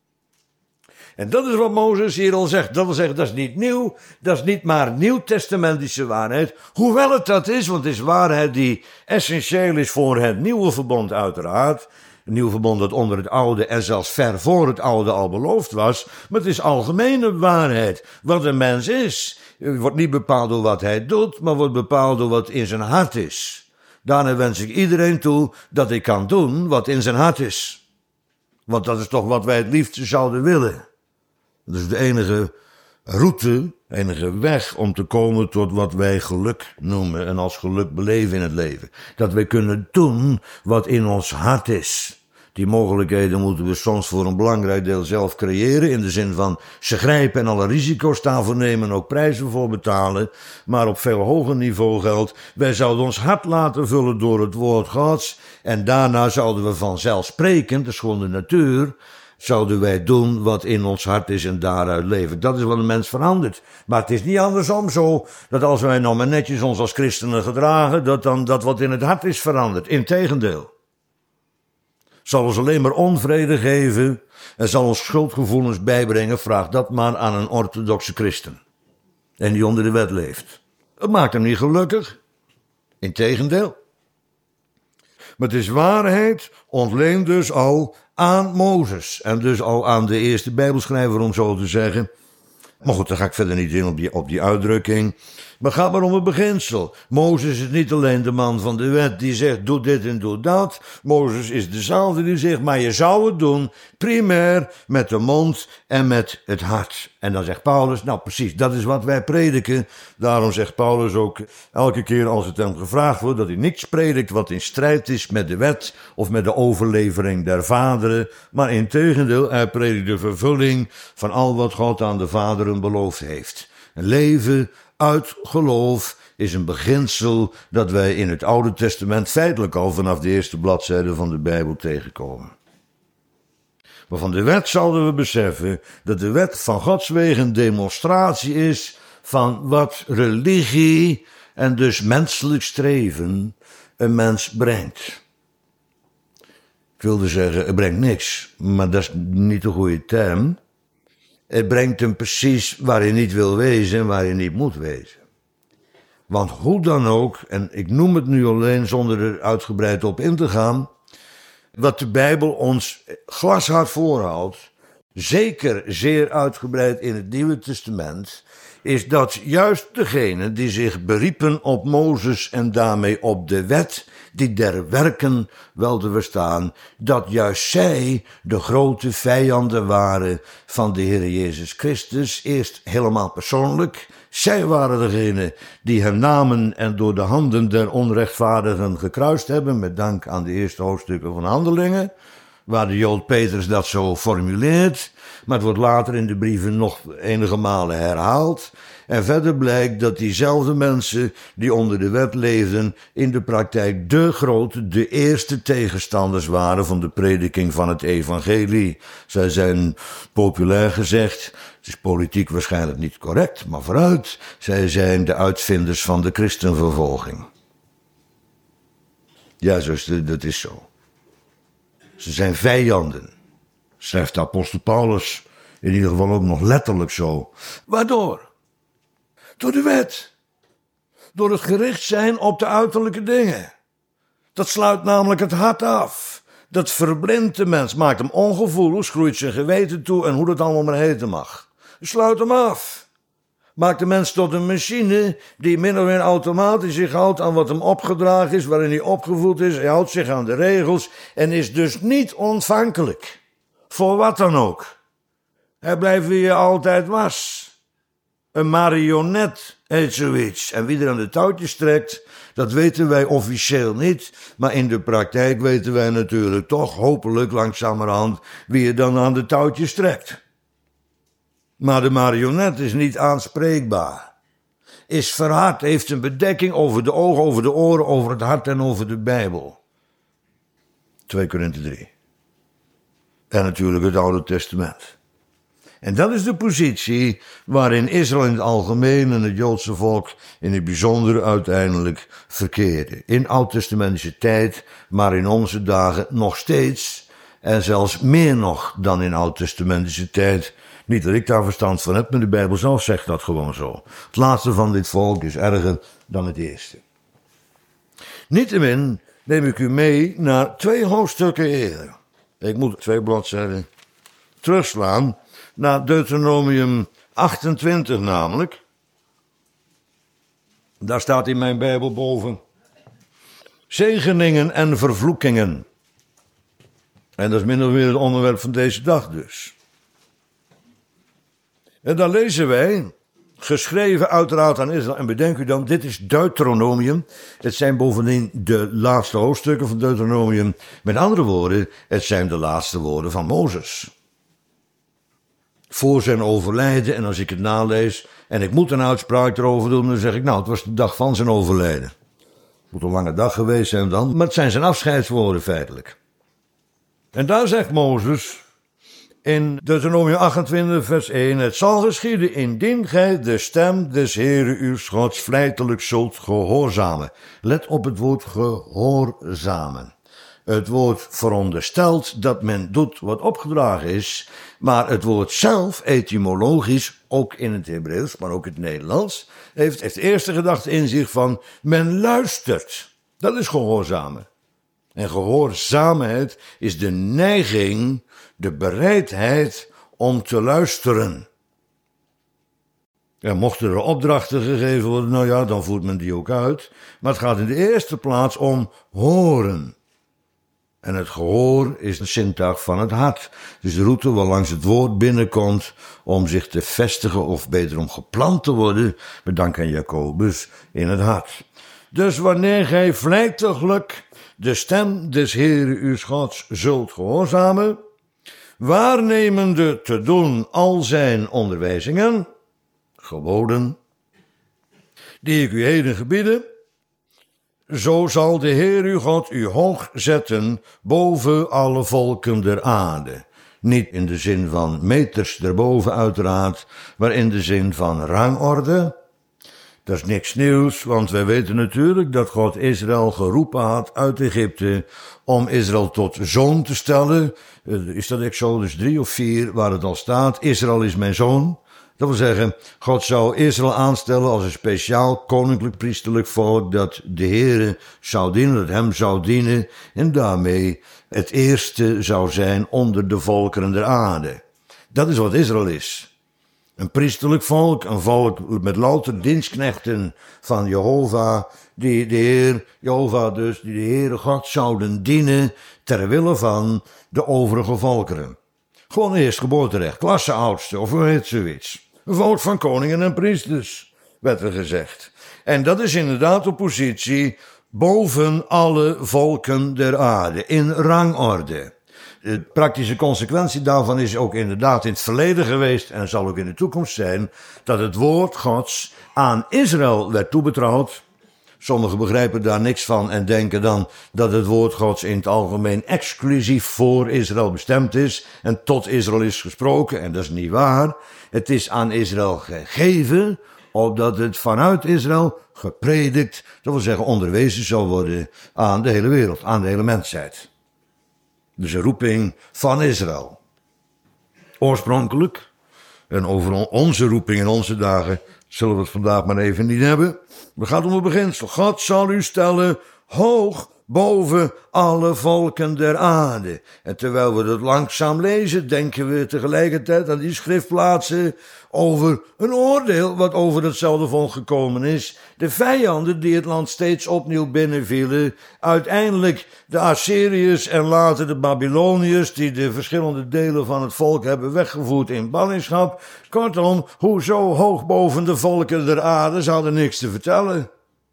En dat is wat Mozes hier al zegt. Dat wil zeggen, dat is niet nieuw, dat is niet maar nieuwtestamentische waarheid. Hoewel het dat is, want het is waarheid die essentieel is voor het nieuwe verbond uiteraard. Een nieuw verbond dat onder het oude en zelfs ver voor het oude al beloofd was. Maar het is algemene waarheid. Wat een mens is, wordt niet bepaald door wat hij doet, maar wordt bepaald door wat in zijn hart is. Daarna wens ik iedereen toe dat hij kan doen wat in zijn hart is. Want dat is toch wat wij het liefst zouden willen. Dat is de enige route, de enige weg om te komen tot wat wij geluk noemen en als geluk beleven in het leven. Dat wij kunnen doen wat in ons hart is. Die mogelijkheden moeten we soms voor een belangrijk deel zelf creëren, in de zin van ze grijpen en alle risico's daarvoor nemen en ook prijzen voor betalen. Maar op veel hoger niveau geldt, wij zouden ons hart laten vullen door het woord Gods en daarna zouden we vanzelfsprekend, dat is gewoon de natuur, zouden wij doen wat in ons hart is en daaruit leven. Dat is wat een mens verandert. Maar het is niet andersom zo dat als wij nou maar netjes ons als christenen gedragen, dat dan dat wat in het hart is verandert. Integendeel. Zal ons alleen maar onvrede geven en zal ons schuldgevoelens bijbrengen, vraag dat maar aan een orthodoxe christen. En die onder de wet leeft. Het maakt hem niet gelukkig. Integendeel. Maar het is waarheid, ontleend dus al aan Mozes. En dus al aan de eerste Bijbelschrijver, om zo te zeggen. Maar goed, daar ga ik verder niet in op die, op die uitdrukking. Maar het gaat maar om het beginsel. Mozes is niet alleen de man van de wet die zegt, doe dit en doe dat. Mozes is dezelfde die zegt, maar je zou het doen primair met de mond en met het hart. En dan zegt Paulus, nou precies, dat is wat wij prediken. Daarom zegt Paulus ook elke keer als het hem gevraagd wordt, dat hij niks predikt wat in strijd is met de wet of met de overlevering der vaderen. Maar integendeel, hij predikt de vervulling van al wat God aan de vaderen beloofd heeft. Een leven uit geloof is een beginsel dat wij in het Oude Testament feitelijk al vanaf de eerste bladzijde van de Bijbel tegenkomen. Maar van de wet zouden we beseffen dat de wet van Gods wegen een demonstratie is van wat religie en dus menselijk streven een mens brengt. Ik wilde zeggen, het brengt niks, maar dat is niet de goede term. Het brengt hem precies waar hij niet wil wezen en waar hij niet moet wezen. Want hoe dan ook, en ik noem het nu alleen zonder er uitgebreid op in te gaan, wat de Bijbel ons glashard voorhoudt, zeker zeer uitgebreid in het Nieuwe Testament, is dat juist degenen die zich beriepen op Mozes en daarmee op de wet, die der werken wel te verstaan, dat juist zij de grote vijanden waren van de Heer Jezus Christus, eerst helemaal persoonlijk. Zij waren degenen die hem namen en door de handen der onrechtvaardigen gekruist hebben, met dank aan de eerste hoofdstukken van Handelingen. waar de Jood Petrus dat zo formuleert, maar het wordt later in de brieven nog enige malen herhaald. En verder blijkt dat diezelfde mensen die onder de wet leefden in de praktijk de grote, de eerste tegenstanders waren van de prediking van het evangelie. Zij zijn, populair gezegd, het is politiek waarschijnlijk niet correct, maar vooruit, zij zijn de uitvinders van de christenvervolging. Ja, zuster, dat is zo. Ze zijn vijanden, schrijft de apostel Paulus in ieder geval ook nog letterlijk zo. Waardoor? Door de wet. Door het gericht zijn op de uiterlijke dingen. Dat sluit namelijk het hart af. Dat verblindt de mens, maakt hem ongevoelig, groeit zijn geweten toe en hoe dat allemaal maar heten mag. Sluit hem af. Maakt de mens tot een machine die min of meer automatisch zich houdt aan wat hem opgedragen is, waarin hij opgevoed is. Hij houdt zich aan de regels en is dus niet ontvankelijk. Voor wat dan ook. Hij blijft wie je altijd was. Een marionet heet zoiets. En wie er aan de touwtjes trekt, dat weten wij officieel niet. Maar in de praktijk weten wij natuurlijk toch, hopelijk langzamerhand, wie er dan aan de touwtjes trekt. Maar de marionet is niet aanspreekbaar. Is verhard, heeft een bedekking over de ogen, over de oren, over het hart en over de Bijbel. twee Korinthe drie. En natuurlijk het Oude Testament. En dat is de positie waarin Israël in het algemeen en het Joodse volk in het bijzonder uiteindelijk verkeerde. In oud-testamentische tijd, maar in onze dagen nog steeds. En zelfs meer nog dan in oud-testamentische tijd. Niet dat ik daar verstand van heb, maar de Bijbel zelf zegt dat gewoon zo. Het laatste van dit volk is erger dan het eerste. Niettemin neem ik u mee naar twee hoofdstukken eerder. Ik moet twee bladzijden terugslaan naar Deuteronomium achtentwintig namelijk. Daar staat in mijn Bijbel boven: zegeningen en vervloekingen. En dat is min of meer het onderwerp van deze dag dus. En dan lezen wij, geschreven uiteraard aan Israël. En bedenk u dan, dit is Deuteronomium. Het zijn bovendien de laatste hoofdstukken van Deuteronomium. Met andere woorden, het zijn de laatste woorden van Mozes. Voor zijn overlijden, en als ik het nalees en ik moet een uitspraak erover doen, dan zeg ik, nou, het was de dag van zijn overlijden. Het moet een lange dag geweest zijn dan, maar het zijn zijn afscheidswoorden feitelijk. En daar zegt Mozes in Deuteronomium achtentwintig vers één: het zal geschieden indien gij de stem des Heere uw Gods vlijtelijk zult gehoorzamen. Let op het woord gehoorzamen. Het woord veronderstelt dat men doet wat opgedragen is, maar het woord zelf, etymologisch, ook in het Hebreeuws, maar ook in het Nederlands, heeft het eerste gedachte in zich van men luistert. Dat is gehoorzamen. En gehoorzaamheid is de neiging, de bereidheid om te luisteren. En mochten er opdrachten gegeven worden, nou ja, dan voert men die ook uit. Maar het gaat in de eerste plaats om horen. En het gehoor is de zintuig van het hart. Dus de route waarlangs het woord binnenkomt om zich te vestigen, of beter om geplant te worden, met dank aan Jacobus, in het hart. Dus wanneer gij vlijtiglijk de stem des Heere uw Gods zult gehoorzamen, waarnemende te doen al zijn onderwijzingen, geboden, die ik u heden gebieden, zo zal de Heer uw God u hoog zetten boven alle volken der aarde. Niet in de zin van meters erboven uiteraard, maar in de zin van rangorde. Dat is niks nieuws, want wij weten natuurlijk dat God Israël geroepen had uit Egypte om Israël tot zoon te stellen. Is dat Exodus drie of vier waar het al staat? Israël is mijn zoon. Dat wil zeggen, God zou Israël aanstellen als een speciaal koninklijk priesterlijk volk dat de Heere zou dienen, dat hem zou dienen en daarmee het eerste zou zijn onder de volkeren der aarde. Dat is wat Israël is. Een priesterlijk volk, een volk met louter dienstknechten van Jehovah, die de Heer, Jehovah dus, die de Heere God zouden dienen ter wille van de overige volkeren. Gewoon eerstgeboorterecht, klasseoudste of hoe heet zoiets. Een volk van koningen en priesters, werd er gezegd. En dat is inderdaad de positie boven alle volken der aarde, in rangorde. de praktische consequentie daarvan is ook inderdaad in het verleden geweest en zal ook in de toekomst zijn, dat het woord Gods aan Israël werd toebetrouwd. Sommigen begrijpen daar niks van en denken dan dat het woord Gods in het algemeen exclusief voor Israël bestemd is en tot Israël is gesproken. En dat is niet waar. Het is aan Israël gegeven, opdat het vanuit Israël gepredikt, dat wil zeggen onderwezen zal worden aan de hele wereld, aan de hele mensheid. Dus een roeping van Israël. Oorspronkelijk, en over onze roeping in onze dagen zullen we het vandaag maar even niet hebben. Het gaat om het beginsel. God zal u stellen hoog boven alle volken der aarde. En terwijl we dat langzaam lezen, denken we tegelijkertijd aan die schriftplaatsen over een oordeel wat over hetzelfde volk gekomen is. De vijanden die het land steeds opnieuw binnenvielen. Uiteindelijk de Assyriërs en later de Babyloniërs die de verschillende delen van het volk hebben weggevoerd in ballingschap. Kortom, hoe zo hoog boven de volken der aarde, ze hadden niks te vertellen.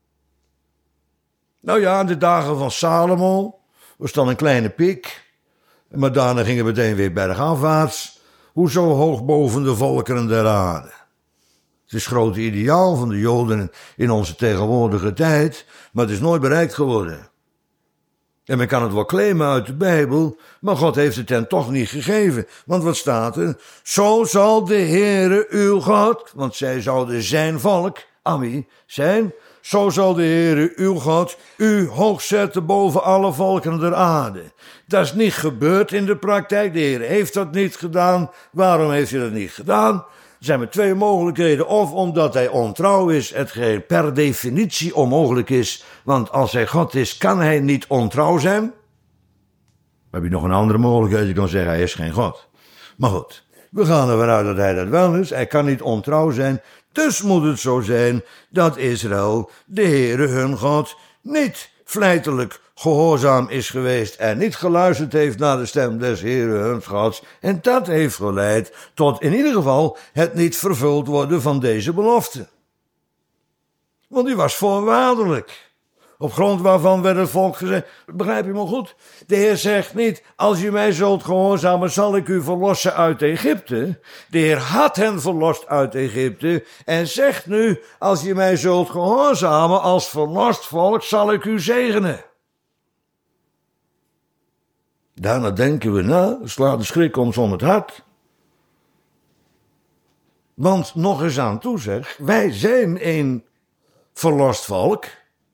Nou ja, in de dagen van Salomo was dan een kleine piek, maar daarna ging het meteen weer bergafwaarts. Hoe zo hoog boven de volkeren der aarde. Het is het grote ideaal van de Joden in onze tegenwoordige tijd, maar het is nooit bereikt geworden. En men kan het wel claimen uit de Bijbel, maar God heeft het hen toch niet gegeven. Want wat staat er? Zo zal de Heere uw God, want zij zouden zijn volk, Ami, zijn. Zo zal de Heere uw God u hoog zetten boven alle volken der aarde. Dat is niet gebeurd in de praktijk. De Heer heeft dat niet gedaan. Waarom heeft hij dat niet gedaan? Er zijn maar twee mogelijkheden. Of omdat hij ontrouw is, hetgeen per definitie onmogelijk is. Want als hij God is, kan hij niet ontrouw zijn. Dan heb je nog een andere mogelijkheid. Je kan zeggen, hij is geen God. Maar goed, we gaan ervan uit dat hij dat wel is. Hij kan niet ontrouw zijn. Dus moet het zo zijn dat Israël, de Heere hun God, niet vlijtelijk gehoorzaam is geweest en niet geluisterd heeft naar de stem des Heere hun Gods. En dat heeft geleid tot in ieder geval het niet vervuld worden van deze belofte. Want die was voorwaardelijk. Op grond waarvan werd het volk gezegd, begrijp je me goed? De Heer zegt niet, als je mij zult gehoorzamen, zal ik u verlossen uit Egypte. De Heer had hen verlost uit Egypte en zegt nu, als je mij zult gehoorzamen als verlost volk, zal ik u zegenen. Daarna denken we na, slaat de schrik ons om het hart. Want nog eens aan toe zeg, wij zijn een verlost volk.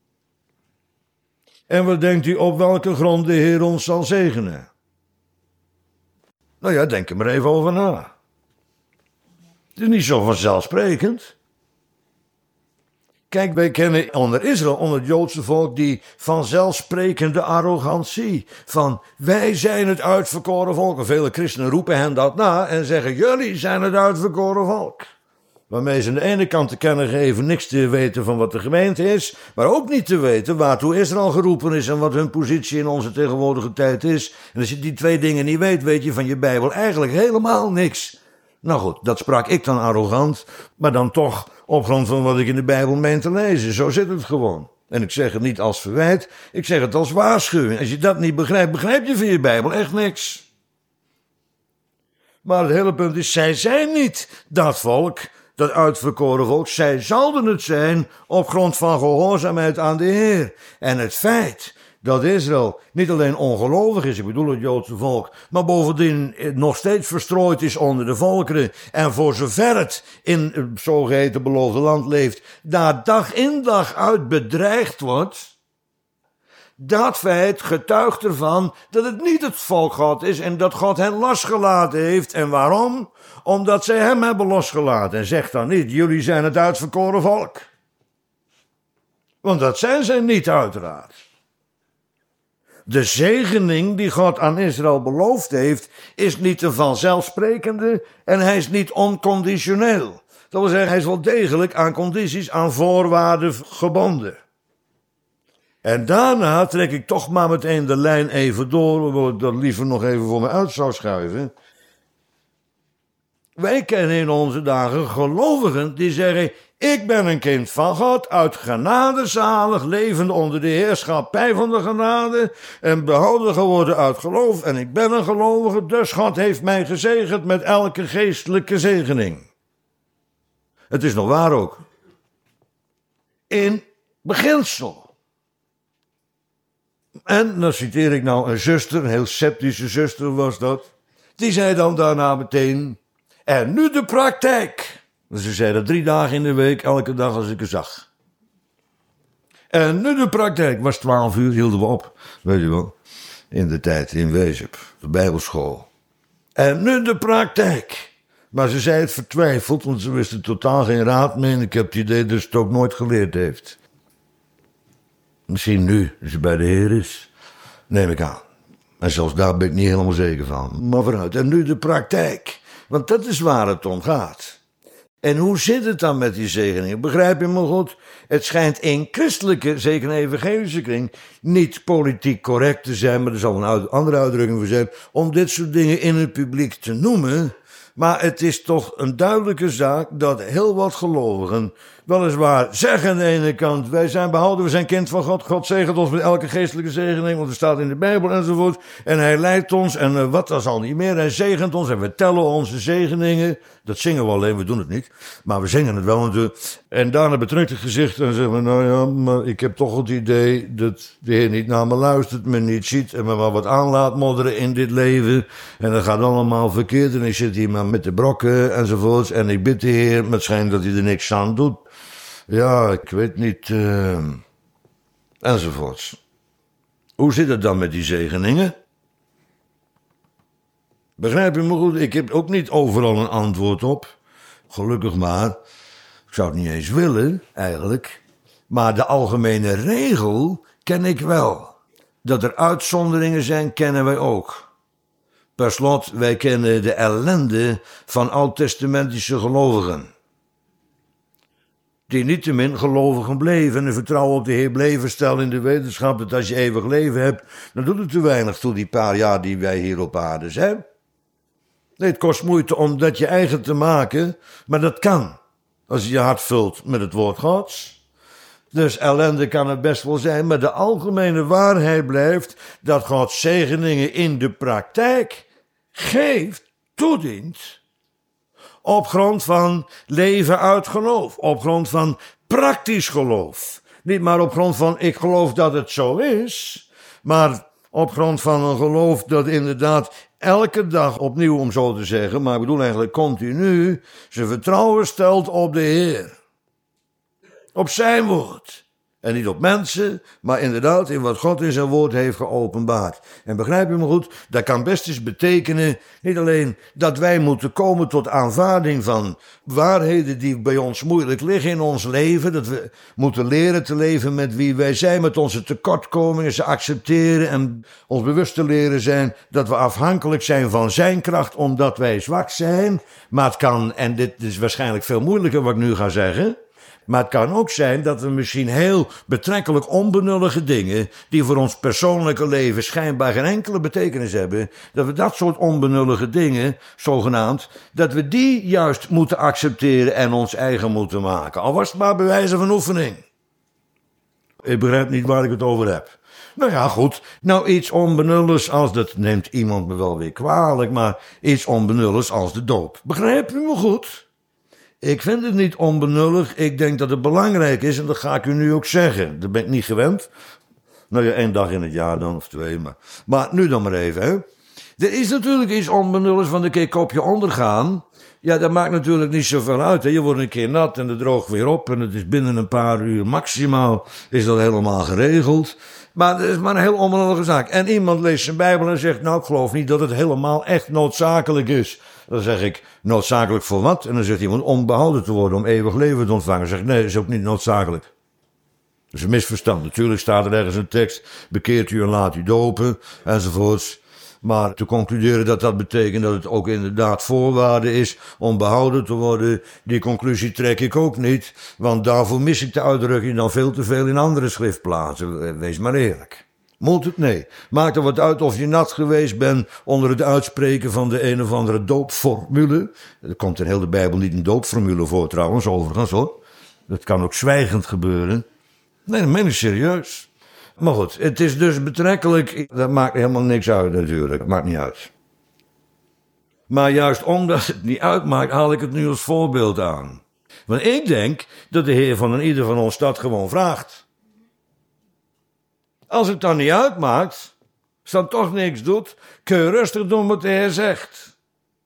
En wat denkt u op welke grond de Heer ons zal zegenen? Nou ja, denk er maar even over na. Het is niet zo vanzelfsprekend. Kijk, wij kennen onder Israël, onder het Joodse volk, die vanzelfsprekende arrogantie. Van, wij zijn het uitverkoren volk. En vele christenen roepen hen dat na en zeggen, jullie zijn het uitverkoren volk. Waarmee ze aan de ene kant te kennen geven niks te weten van wat de gemeente is, maar ook niet te weten waartoe Israël geroepen is en wat hun positie in onze tegenwoordige tijd is. En als je die twee dingen niet weet, weet je van je Bijbel eigenlijk helemaal niks. Nou goed, dat sprak ik dan arrogant, maar dan toch op grond van wat ik in de Bijbel meen te lezen. Zo zit het gewoon. En ik zeg het niet als verwijt, ik zeg het als waarschuwing. Als je dat niet begrijpt, begrijp je van je Bijbel echt niks. Maar het hele punt is, zij zijn niet dat volk, dat uitverkoren volk. Zij zouden het zijn op grond van gehoorzaamheid aan de Heer. En het feit dat Israël niet alleen ongelovig is, ik bedoel het Joodse volk, maar bovendien nog steeds verstrooid is onder de volkeren en voor zover het in het zogeheten beloofde land leeft, daar dag in dag uit bedreigd wordt. Dat feit getuigt ervan dat het niet het volk God is en dat God hen losgelaten heeft. En waarom? Omdat zij hem hebben losgelaten. En zegt dan niet, jullie zijn het uitverkoren volk. Want dat zijn zij niet uiteraard. De zegening die God aan Israël beloofd heeft, is niet een vanzelfsprekende en hij is niet onconditioneel. Dat wil zeggen, hij is wel degelijk aan condities, aan voorwaarden gebonden. En daarna trek ik toch maar meteen de lijn even door, omdat ik dat liever nog even voor me uit zou schuiven. Wij kennen in onze dagen gelovigen die zeggen: ik ben een kind van God, uit genade zalig, levend onder de heerschappij van de genade en behouden geworden uit geloof. En ik ben een gelovige, dus God heeft mij gezegend met elke geestelijke zegening. Het is nog waar ook. In beginsel. En dan citeer ik nou een zuster, een heel sceptische zuster was dat. Die zei dan daarna meteen: en nu de praktijk. Dus ze zei dat drie dagen in de week, elke dag als ik er zag. En nu de praktijk. Was twaalf uur, hielden we op. Weet je wel. In de tijd in Wezep, de bijbelschool. En nu de praktijk. Maar ze zei het vertwijfeld, want ze wist er totaal geen raad mee. En ik heb het idee dat ze het ook nooit geleerd heeft. Misschien nu, als ze bij de Heer is. Neem ik aan. En zelfs daar ben ik niet helemaal zeker van. Maar vooruit. En nu de praktijk. Want dat is waar het om gaat. En hoe zit het dan met die zegeningen? Begrijp je me goed? Het schijnt in christelijke, zeker een evangelische kring, niet politiek correct te zijn, maar er zal een andere uitdrukking voor zijn, om dit soort dingen in het publiek te noemen. Maar het is toch een duidelijke zaak dat heel wat gelovigen weliswaar zeggen aan de ene kant: wij zijn behouden, we zijn kind van God, God zegent ons met elke geestelijke zegening, want het staat in de Bijbel enzovoort. En hij leidt ons en uh, wat dat al niet meer, hij zegent ons en we tellen onze zegeningen. Dat zingen we alleen, we doen het niet, maar we zingen het wel natuurlijk. En daarna betrekt het gezicht en zeggen we: nou ja, maar ik heb toch het idee dat de Heer niet naar me luistert, me niet ziet en me maar wat aan laat modderen in dit leven. En dat gaat allemaal verkeerd en ik zit hier maar met de brokken enzovoorts en ik bid de Heer, maar het schijnt dat hij er niks aan doet. Ja, ik weet niet, uh, enzovoorts. Hoe zit het dan met die zegeningen? Begrijp je me goed? Ik heb ook niet overal een antwoord op. Gelukkig maar. Ik zou het niet eens willen, eigenlijk. Maar de algemene regel ken ik wel. Dat er uitzonderingen zijn, kennen wij ook. Per slot, wij kennen de ellende van oud-testamentische gelovigen. Die niettemin gelovigen bleven en vertrouwen op de Heer bleven stellen in de wetenschap dat als je eeuwig leven hebt, dan doet het te weinig toe die paar jaar die wij hier op aarde zijn. Nee, het kost moeite om dat je eigen te maken, maar dat kan als je je hart vult met het woord Gods. Dus ellende kan het best wel zijn, maar de algemene waarheid blijft dat God zegeningen in de praktijk geeft, toedient, op grond van leven uit geloof. Op grond van praktisch geloof. Niet maar op grond van ik geloof dat het zo is. Maar op grond van een geloof dat inderdaad elke dag opnieuw, om zo te zeggen, maar ik bedoel eigenlijk continu, zijn vertrouwen stelt op de Heer. Op zijn woord. En niet op mensen, maar inderdaad in wat God in zijn woord heeft geopenbaard. En begrijp je me goed, dat kan best eens betekenen, niet alleen dat wij moeten komen tot aanvaarding van waarheden die bij ons moeilijk liggen in ons leven, dat we moeten leren te leven met wie wij zijn, met onze tekortkomingen, ze accepteren en ons bewust te leren zijn dat we afhankelijk zijn van zijn kracht, omdat wij zwak zijn. Maar het kan, en dit is waarschijnlijk veel moeilijker wat ik nu ga zeggen, maar het kan ook zijn dat we misschien heel betrekkelijk onbenullige dingen, die voor ons persoonlijke leven schijnbaar geen enkele betekenis hebben, dat we dat soort onbenullige dingen, zogenaamd, dat we die juist moeten accepteren en ons eigen moeten maken. Al was het maar bij wijze van oefening. Ik begrijp niet waar ik het over heb. Nou ja, goed. Nou, iets onbenulligs als, dat neemt iemand me wel weer kwalijk, maar iets onbenulligs als de doop. Begrijp je me goed? Ik vind het niet onbenullig. Ik denk dat het belangrijk is en dat ga ik u nu ook zeggen. Dat ben ik niet gewend. Nou ja, één dag in het jaar dan, of twee. Maar, maar nu dan maar even, hè. Er is natuurlijk iets onbenulligs van een keer kopje ondergaan. Ja, dat maakt natuurlijk niet zoveel uit, hè. Je wordt een keer nat en het droogt weer op. En het is binnen een paar uur maximaal is dat helemaal geregeld. Maar dat is maar een heel onbenullige zaak. En iemand leest zijn Bijbel en zegt, nou, ik geloof niet dat het helemaal echt noodzakelijk is. Dan zeg ik, noodzakelijk voor wat? En dan zegt iemand, om behouden te worden, om eeuwig leven te ontvangen. Dan zeg ik, nee, dat is ook niet noodzakelijk. Dat is een misverstand. Natuurlijk staat er ergens een tekst, bekeert u en laat u dopen, enzovoorts. Maar te concluderen dat dat betekent dat het ook inderdaad voorwaarde is om behouden te worden, die conclusie trek ik ook niet. Want daarvoor mis ik de uitdrukking dan veel te veel in andere schriftplaatsen. Wees maar eerlijk. Moet het? Nee. Maakt er wat uit of je nat geweest bent onder het uitspreken van de een of andere doopformule. Er komt in heel de Bijbel niet een doopformule voor trouwens, overigens hoor. Dat kan ook zwijgend gebeuren. Nee, dat meen ik serieus. Maar goed, het is dus betrekkelijk, dat maakt helemaal niks uit natuurlijk, dat maakt niet uit. Maar juist omdat het niet uitmaakt, haal ik het nu als voorbeeld aan. Want ik denk dat de Heer van een ieder van ons dat gewoon vraagt. Als het dan niet uitmaakt, als dan toch niks doet, kun je rustig doen wat de Heer zegt.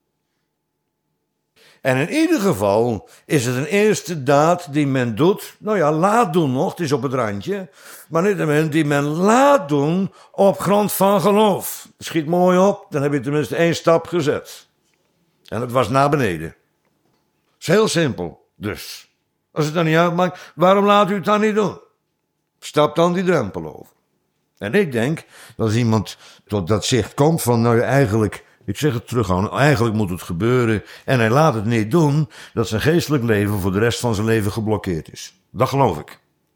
En in ieder geval is het een eerste daad die men doet, nou ja, laat doen nog, het is op het randje, maar niet een die men laat doen op grond van geloof. Schiet mooi op, dan heb je tenminste één stap gezet. En het was naar beneden. Het is heel simpel, dus. Als het dan niet uitmaakt, waarom laat u het dan niet doen? Stap dan die drempel over. En ik denk dat als iemand tot dat zicht komt van, nou ja, eigenlijk, ik zeg het terug aan, eigenlijk moet het gebeuren en hij laat het niet doen, dat zijn geestelijk leven voor de rest van zijn leven geblokkeerd is. Dat geloof ik.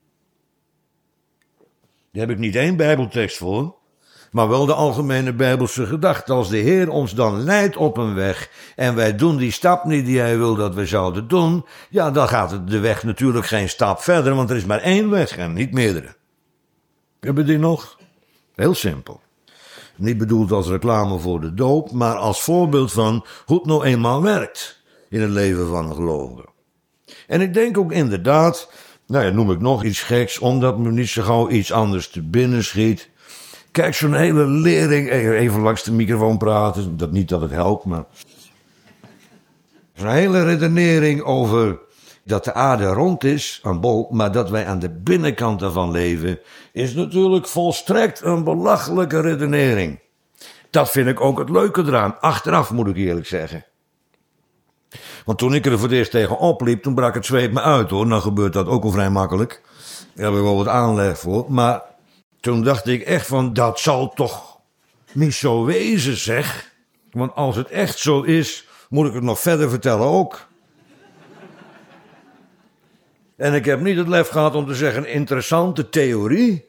Daar heb ik niet één Bijbeltekst voor, maar wel de algemene Bijbelse gedachte. Als de Heer ons dan leidt op een weg en wij doen die stap niet die hij wil dat we zouden doen, ja, dan gaat het de weg natuurlijk geen stap verder, want er is maar één weg en niet meerdere. Hebben die nog? Heel simpel. Niet bedoeld als reclame voor de doop, maar als voorbeeld van hoe het nou eenmaal werkt in het leven van een gelovige. En ik denk ook inderdaad, nou ja, noem ik nog iets geks, omdat me niet zo gauw iets anders te binnen schiet. Kijk, zo'n hele lering, even langs de microfoon praten, dat niet dat het helpt, maar zo'n hele redenering over dat de aarde rond is, aan bol, maar dat wij aan de binnenkant ervan leven, is natuurlijk volstrekt een belachelijke redenering. Dat vind ik ook het leuke eraan, achteraf moet ik eerlijk zeggen. Want toen ik er voor het eerst tegen opliep, toen brak het zweet me uit hoor, dan gebeurt dat ook al vrij makkelijk. Daar heb ik wel wat aanleg voor, maar toen dacht ik echt van, dat zal toch niet zo wezen zeg. Want als het echt zo is, moet ik het nog verder vertellen ook. En ik heb niet het lef gehad om te zeggen een interessante theorie.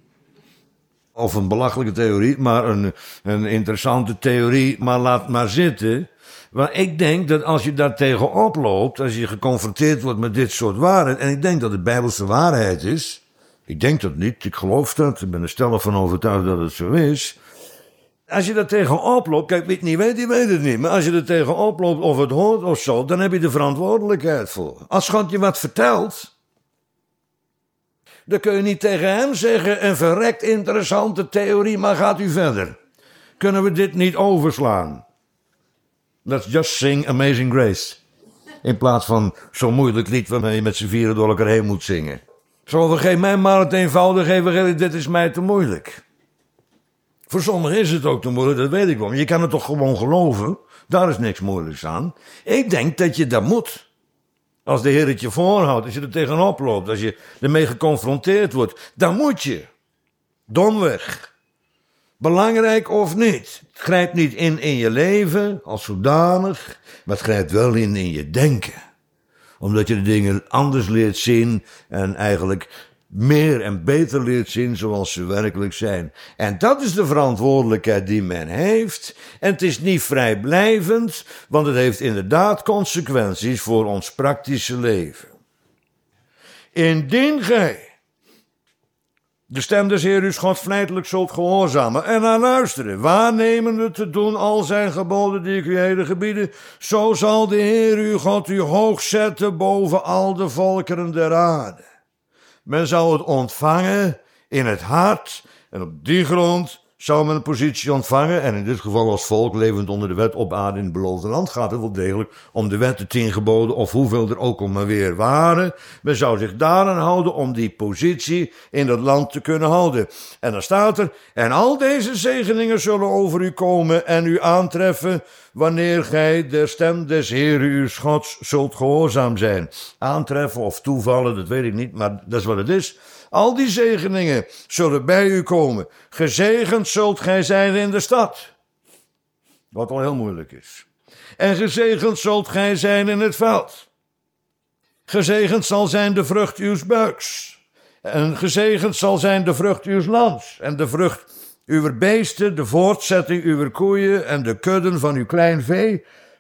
Of een belachelijke theorie, maar een, een interessante theorie, maar laat maar zitten. Maar ik denk dat als je daar tegenop loopt, als je geconfronteerd wordt met dit soort waarheid, en ik denk dat het Bijbelse waarheid is, ik denk dat niet, ik geloof dat, ik ben er stellig van overtuigd dat het zo is. Als je daar tegenop loopt, kijk, wie het niet weet, die weet het niet. Maar als je er tegenop loopt of het hoort of zo, dan heb je de verantwoordelijkheid voor. Als God je wat vertelt, dan kun je niet tegen hem zeggen, een verrekt interessante theorie, maar gaat u verder. Kunnen we dit niet overslaan? Let's just sing Amazing Grace. In plaats van zo'n moeilijk lied waarmee je met z'n vieren door elkaar heen moet zingen. Zo, vergeet mij maar het eenvoudig evangelie, dit is mij te moeilijk. Voor sommigen is het ook te moeilijk, dat weet ik wel. Maar je kan het toch gewoon geloven? Daar is niks moeilijks aan. Ik denk dat je dat moet. Als de Heer het je voorhoudt, als je er tegenop loopt, als je ermee geconfronteerd wordt, dan moet je. Domweg. Belangrijk of niet. Het grijpt niet in in je leven als zodanig, maar het grijpt wel in in je denken. Omdat je de dingen anders leert zien en eigenlijk meer en beter leert zien zoals ze werkelijk zijn. En dat is de verantwoordelijkheid die men heeft. En het is niet vrijblijvend, want het heeft inderdaad consequenties voor ons praktische leven. Indien gij de stem des Heer uw God vlijtelijk zult gehoorzamen en naar luisteren, waarnemende te doen al zijn geboden die ik u heden gebieden, zo zal de Heer uw God u hoog zetten boven al de volkeren der aarde. Men zou het ontvangen in het hart en op die grond zou men een positie ontvangen. En in dit geval als volk levend onder de wet op aarde in het beloofde land gaat het wel degelijk om de wet, de tien geboden of hoeveel er ook al maar weer waren. Men zou zich daaraan houden om die positie in dat land te kunnen houden. En dan staat er, en al deze zegeningen zullen over u komen en u aantreffen wanneer gij de stem des Heeren uw Gods zult gehoorzaam zijn. Aantreffen of toevallen, dat weet ik niet, maar dat is wat het is. Al die zegeningen zullen bij u komen. Gezegend zult gij zijn in de stad. Wat al heel moeilijk is. En gezegend zult gij zijn in het veld. Gezegend zal zijn de vrucht uws buiks. En gezegend zal zijn de vrucht uws lands en de vrucht uw beesten, de voortzetting uw koeien en de kudden van uw klein vee.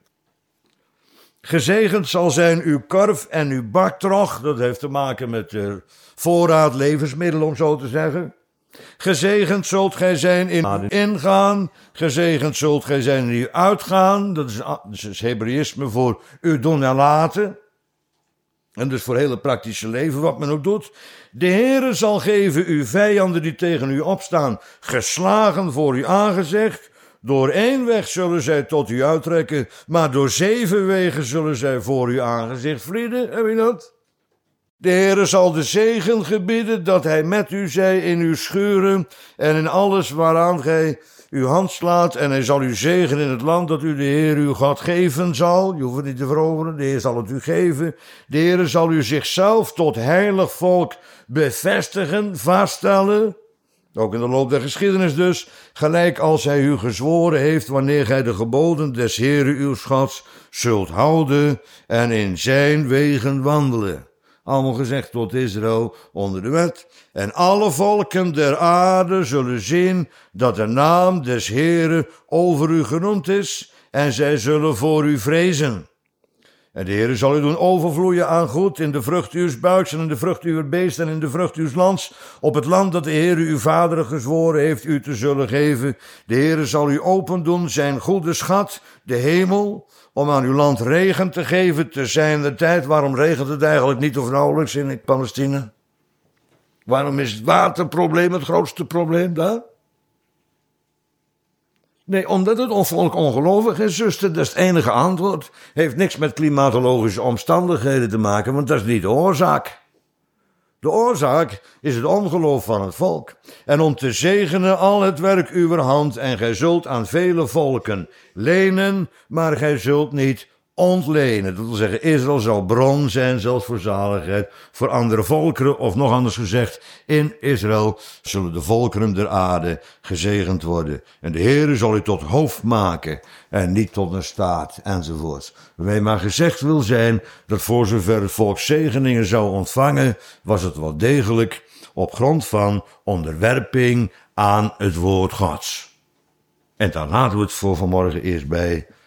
Gezegend zal zijn uw korf en uw baktrog, dat heeft te maken met de voorraad levensmiddelen om zo te zeggen. Gezegend zult gij zijn in uw ingaan, gezegend zult gij zijn in uw uitgaan, dat is, dat is Hebreïsme voor u doen en laten. En dus voor het hele praktische leven wat men ook doet. De Heere zal geven uw vijanden die tegen u opstaan, geslagen voor uw aangezicht. Door één weg zullen zij tot u uittrekken, maar door zeven wegen zullen zij voor uw aangezicht vlieden. Heb je dat? De Heere zal de zegen gebieden dat hij met u zij in uw schuren en in alles waaraan gij uw hand slaat. En hij zal u zegenen in het land dat u de Heer uw God geven zal. Je hoeft het niet te veroveren, de Heer zal het u geven. De Heere zal u zichzelf tot heilig volk bevestigen, vaststellen. Ook in de loop der geschiedenis dus, gelijk als hij u gezworen heeft, wanneer gij de geboden des Heere uws Gods zult houden en in zijn wegen wandelen. Allemaal gezegd tot Israël onder de wet. En alle volken der aarde zullen zien dat de naam des Heere over u genoemd is, en zij zullen voor u vrezen. En de Heere zal u doen overvloeien aan goed in de vrucht uws buiks en in de vrucht uw beest en in de vrucht uws lands, op het land dat de Heere uw vader gezworen heeft u te zullen geven. De Heere zal u open doen zijn goede schat, de hemel, om aan uw land regen te geven te zijn de tijd. Waarom regent het eigenlijk niet of nauwelijks in Palestina? Waarom is het waterprobleem het grootste probleem daar? Nee, omdat het volk ongelovig is, zuster, dat is het enige antwoord. Heeft niks met klimatologische omstandigheden te maken, want dat is niet de oorzaak. De oorzaak is het ongeloof van het volk. En om te zegenen al het werk uwer hand, en gij zult aan vele volken lenen, maar gij zult niet ontlenen. Dat wil zeggen, Israël zal bron zijn, zelfs voor zaligheid, voor andere volkeren, of nog anders gezegd, in Israël zullen de volkeren der aarde gezegend worden. En de Heere zal u tot hoofd maken, en niet tot een staat, enzovoorts. Waarbij maar gezegd wil zijn, dat voor zover het volk zegeningen zou ontvangen, was het wel degelijk op grond van onderwerping aan het woord Gods. En daar laten we het voor vanmorgen eerst bij.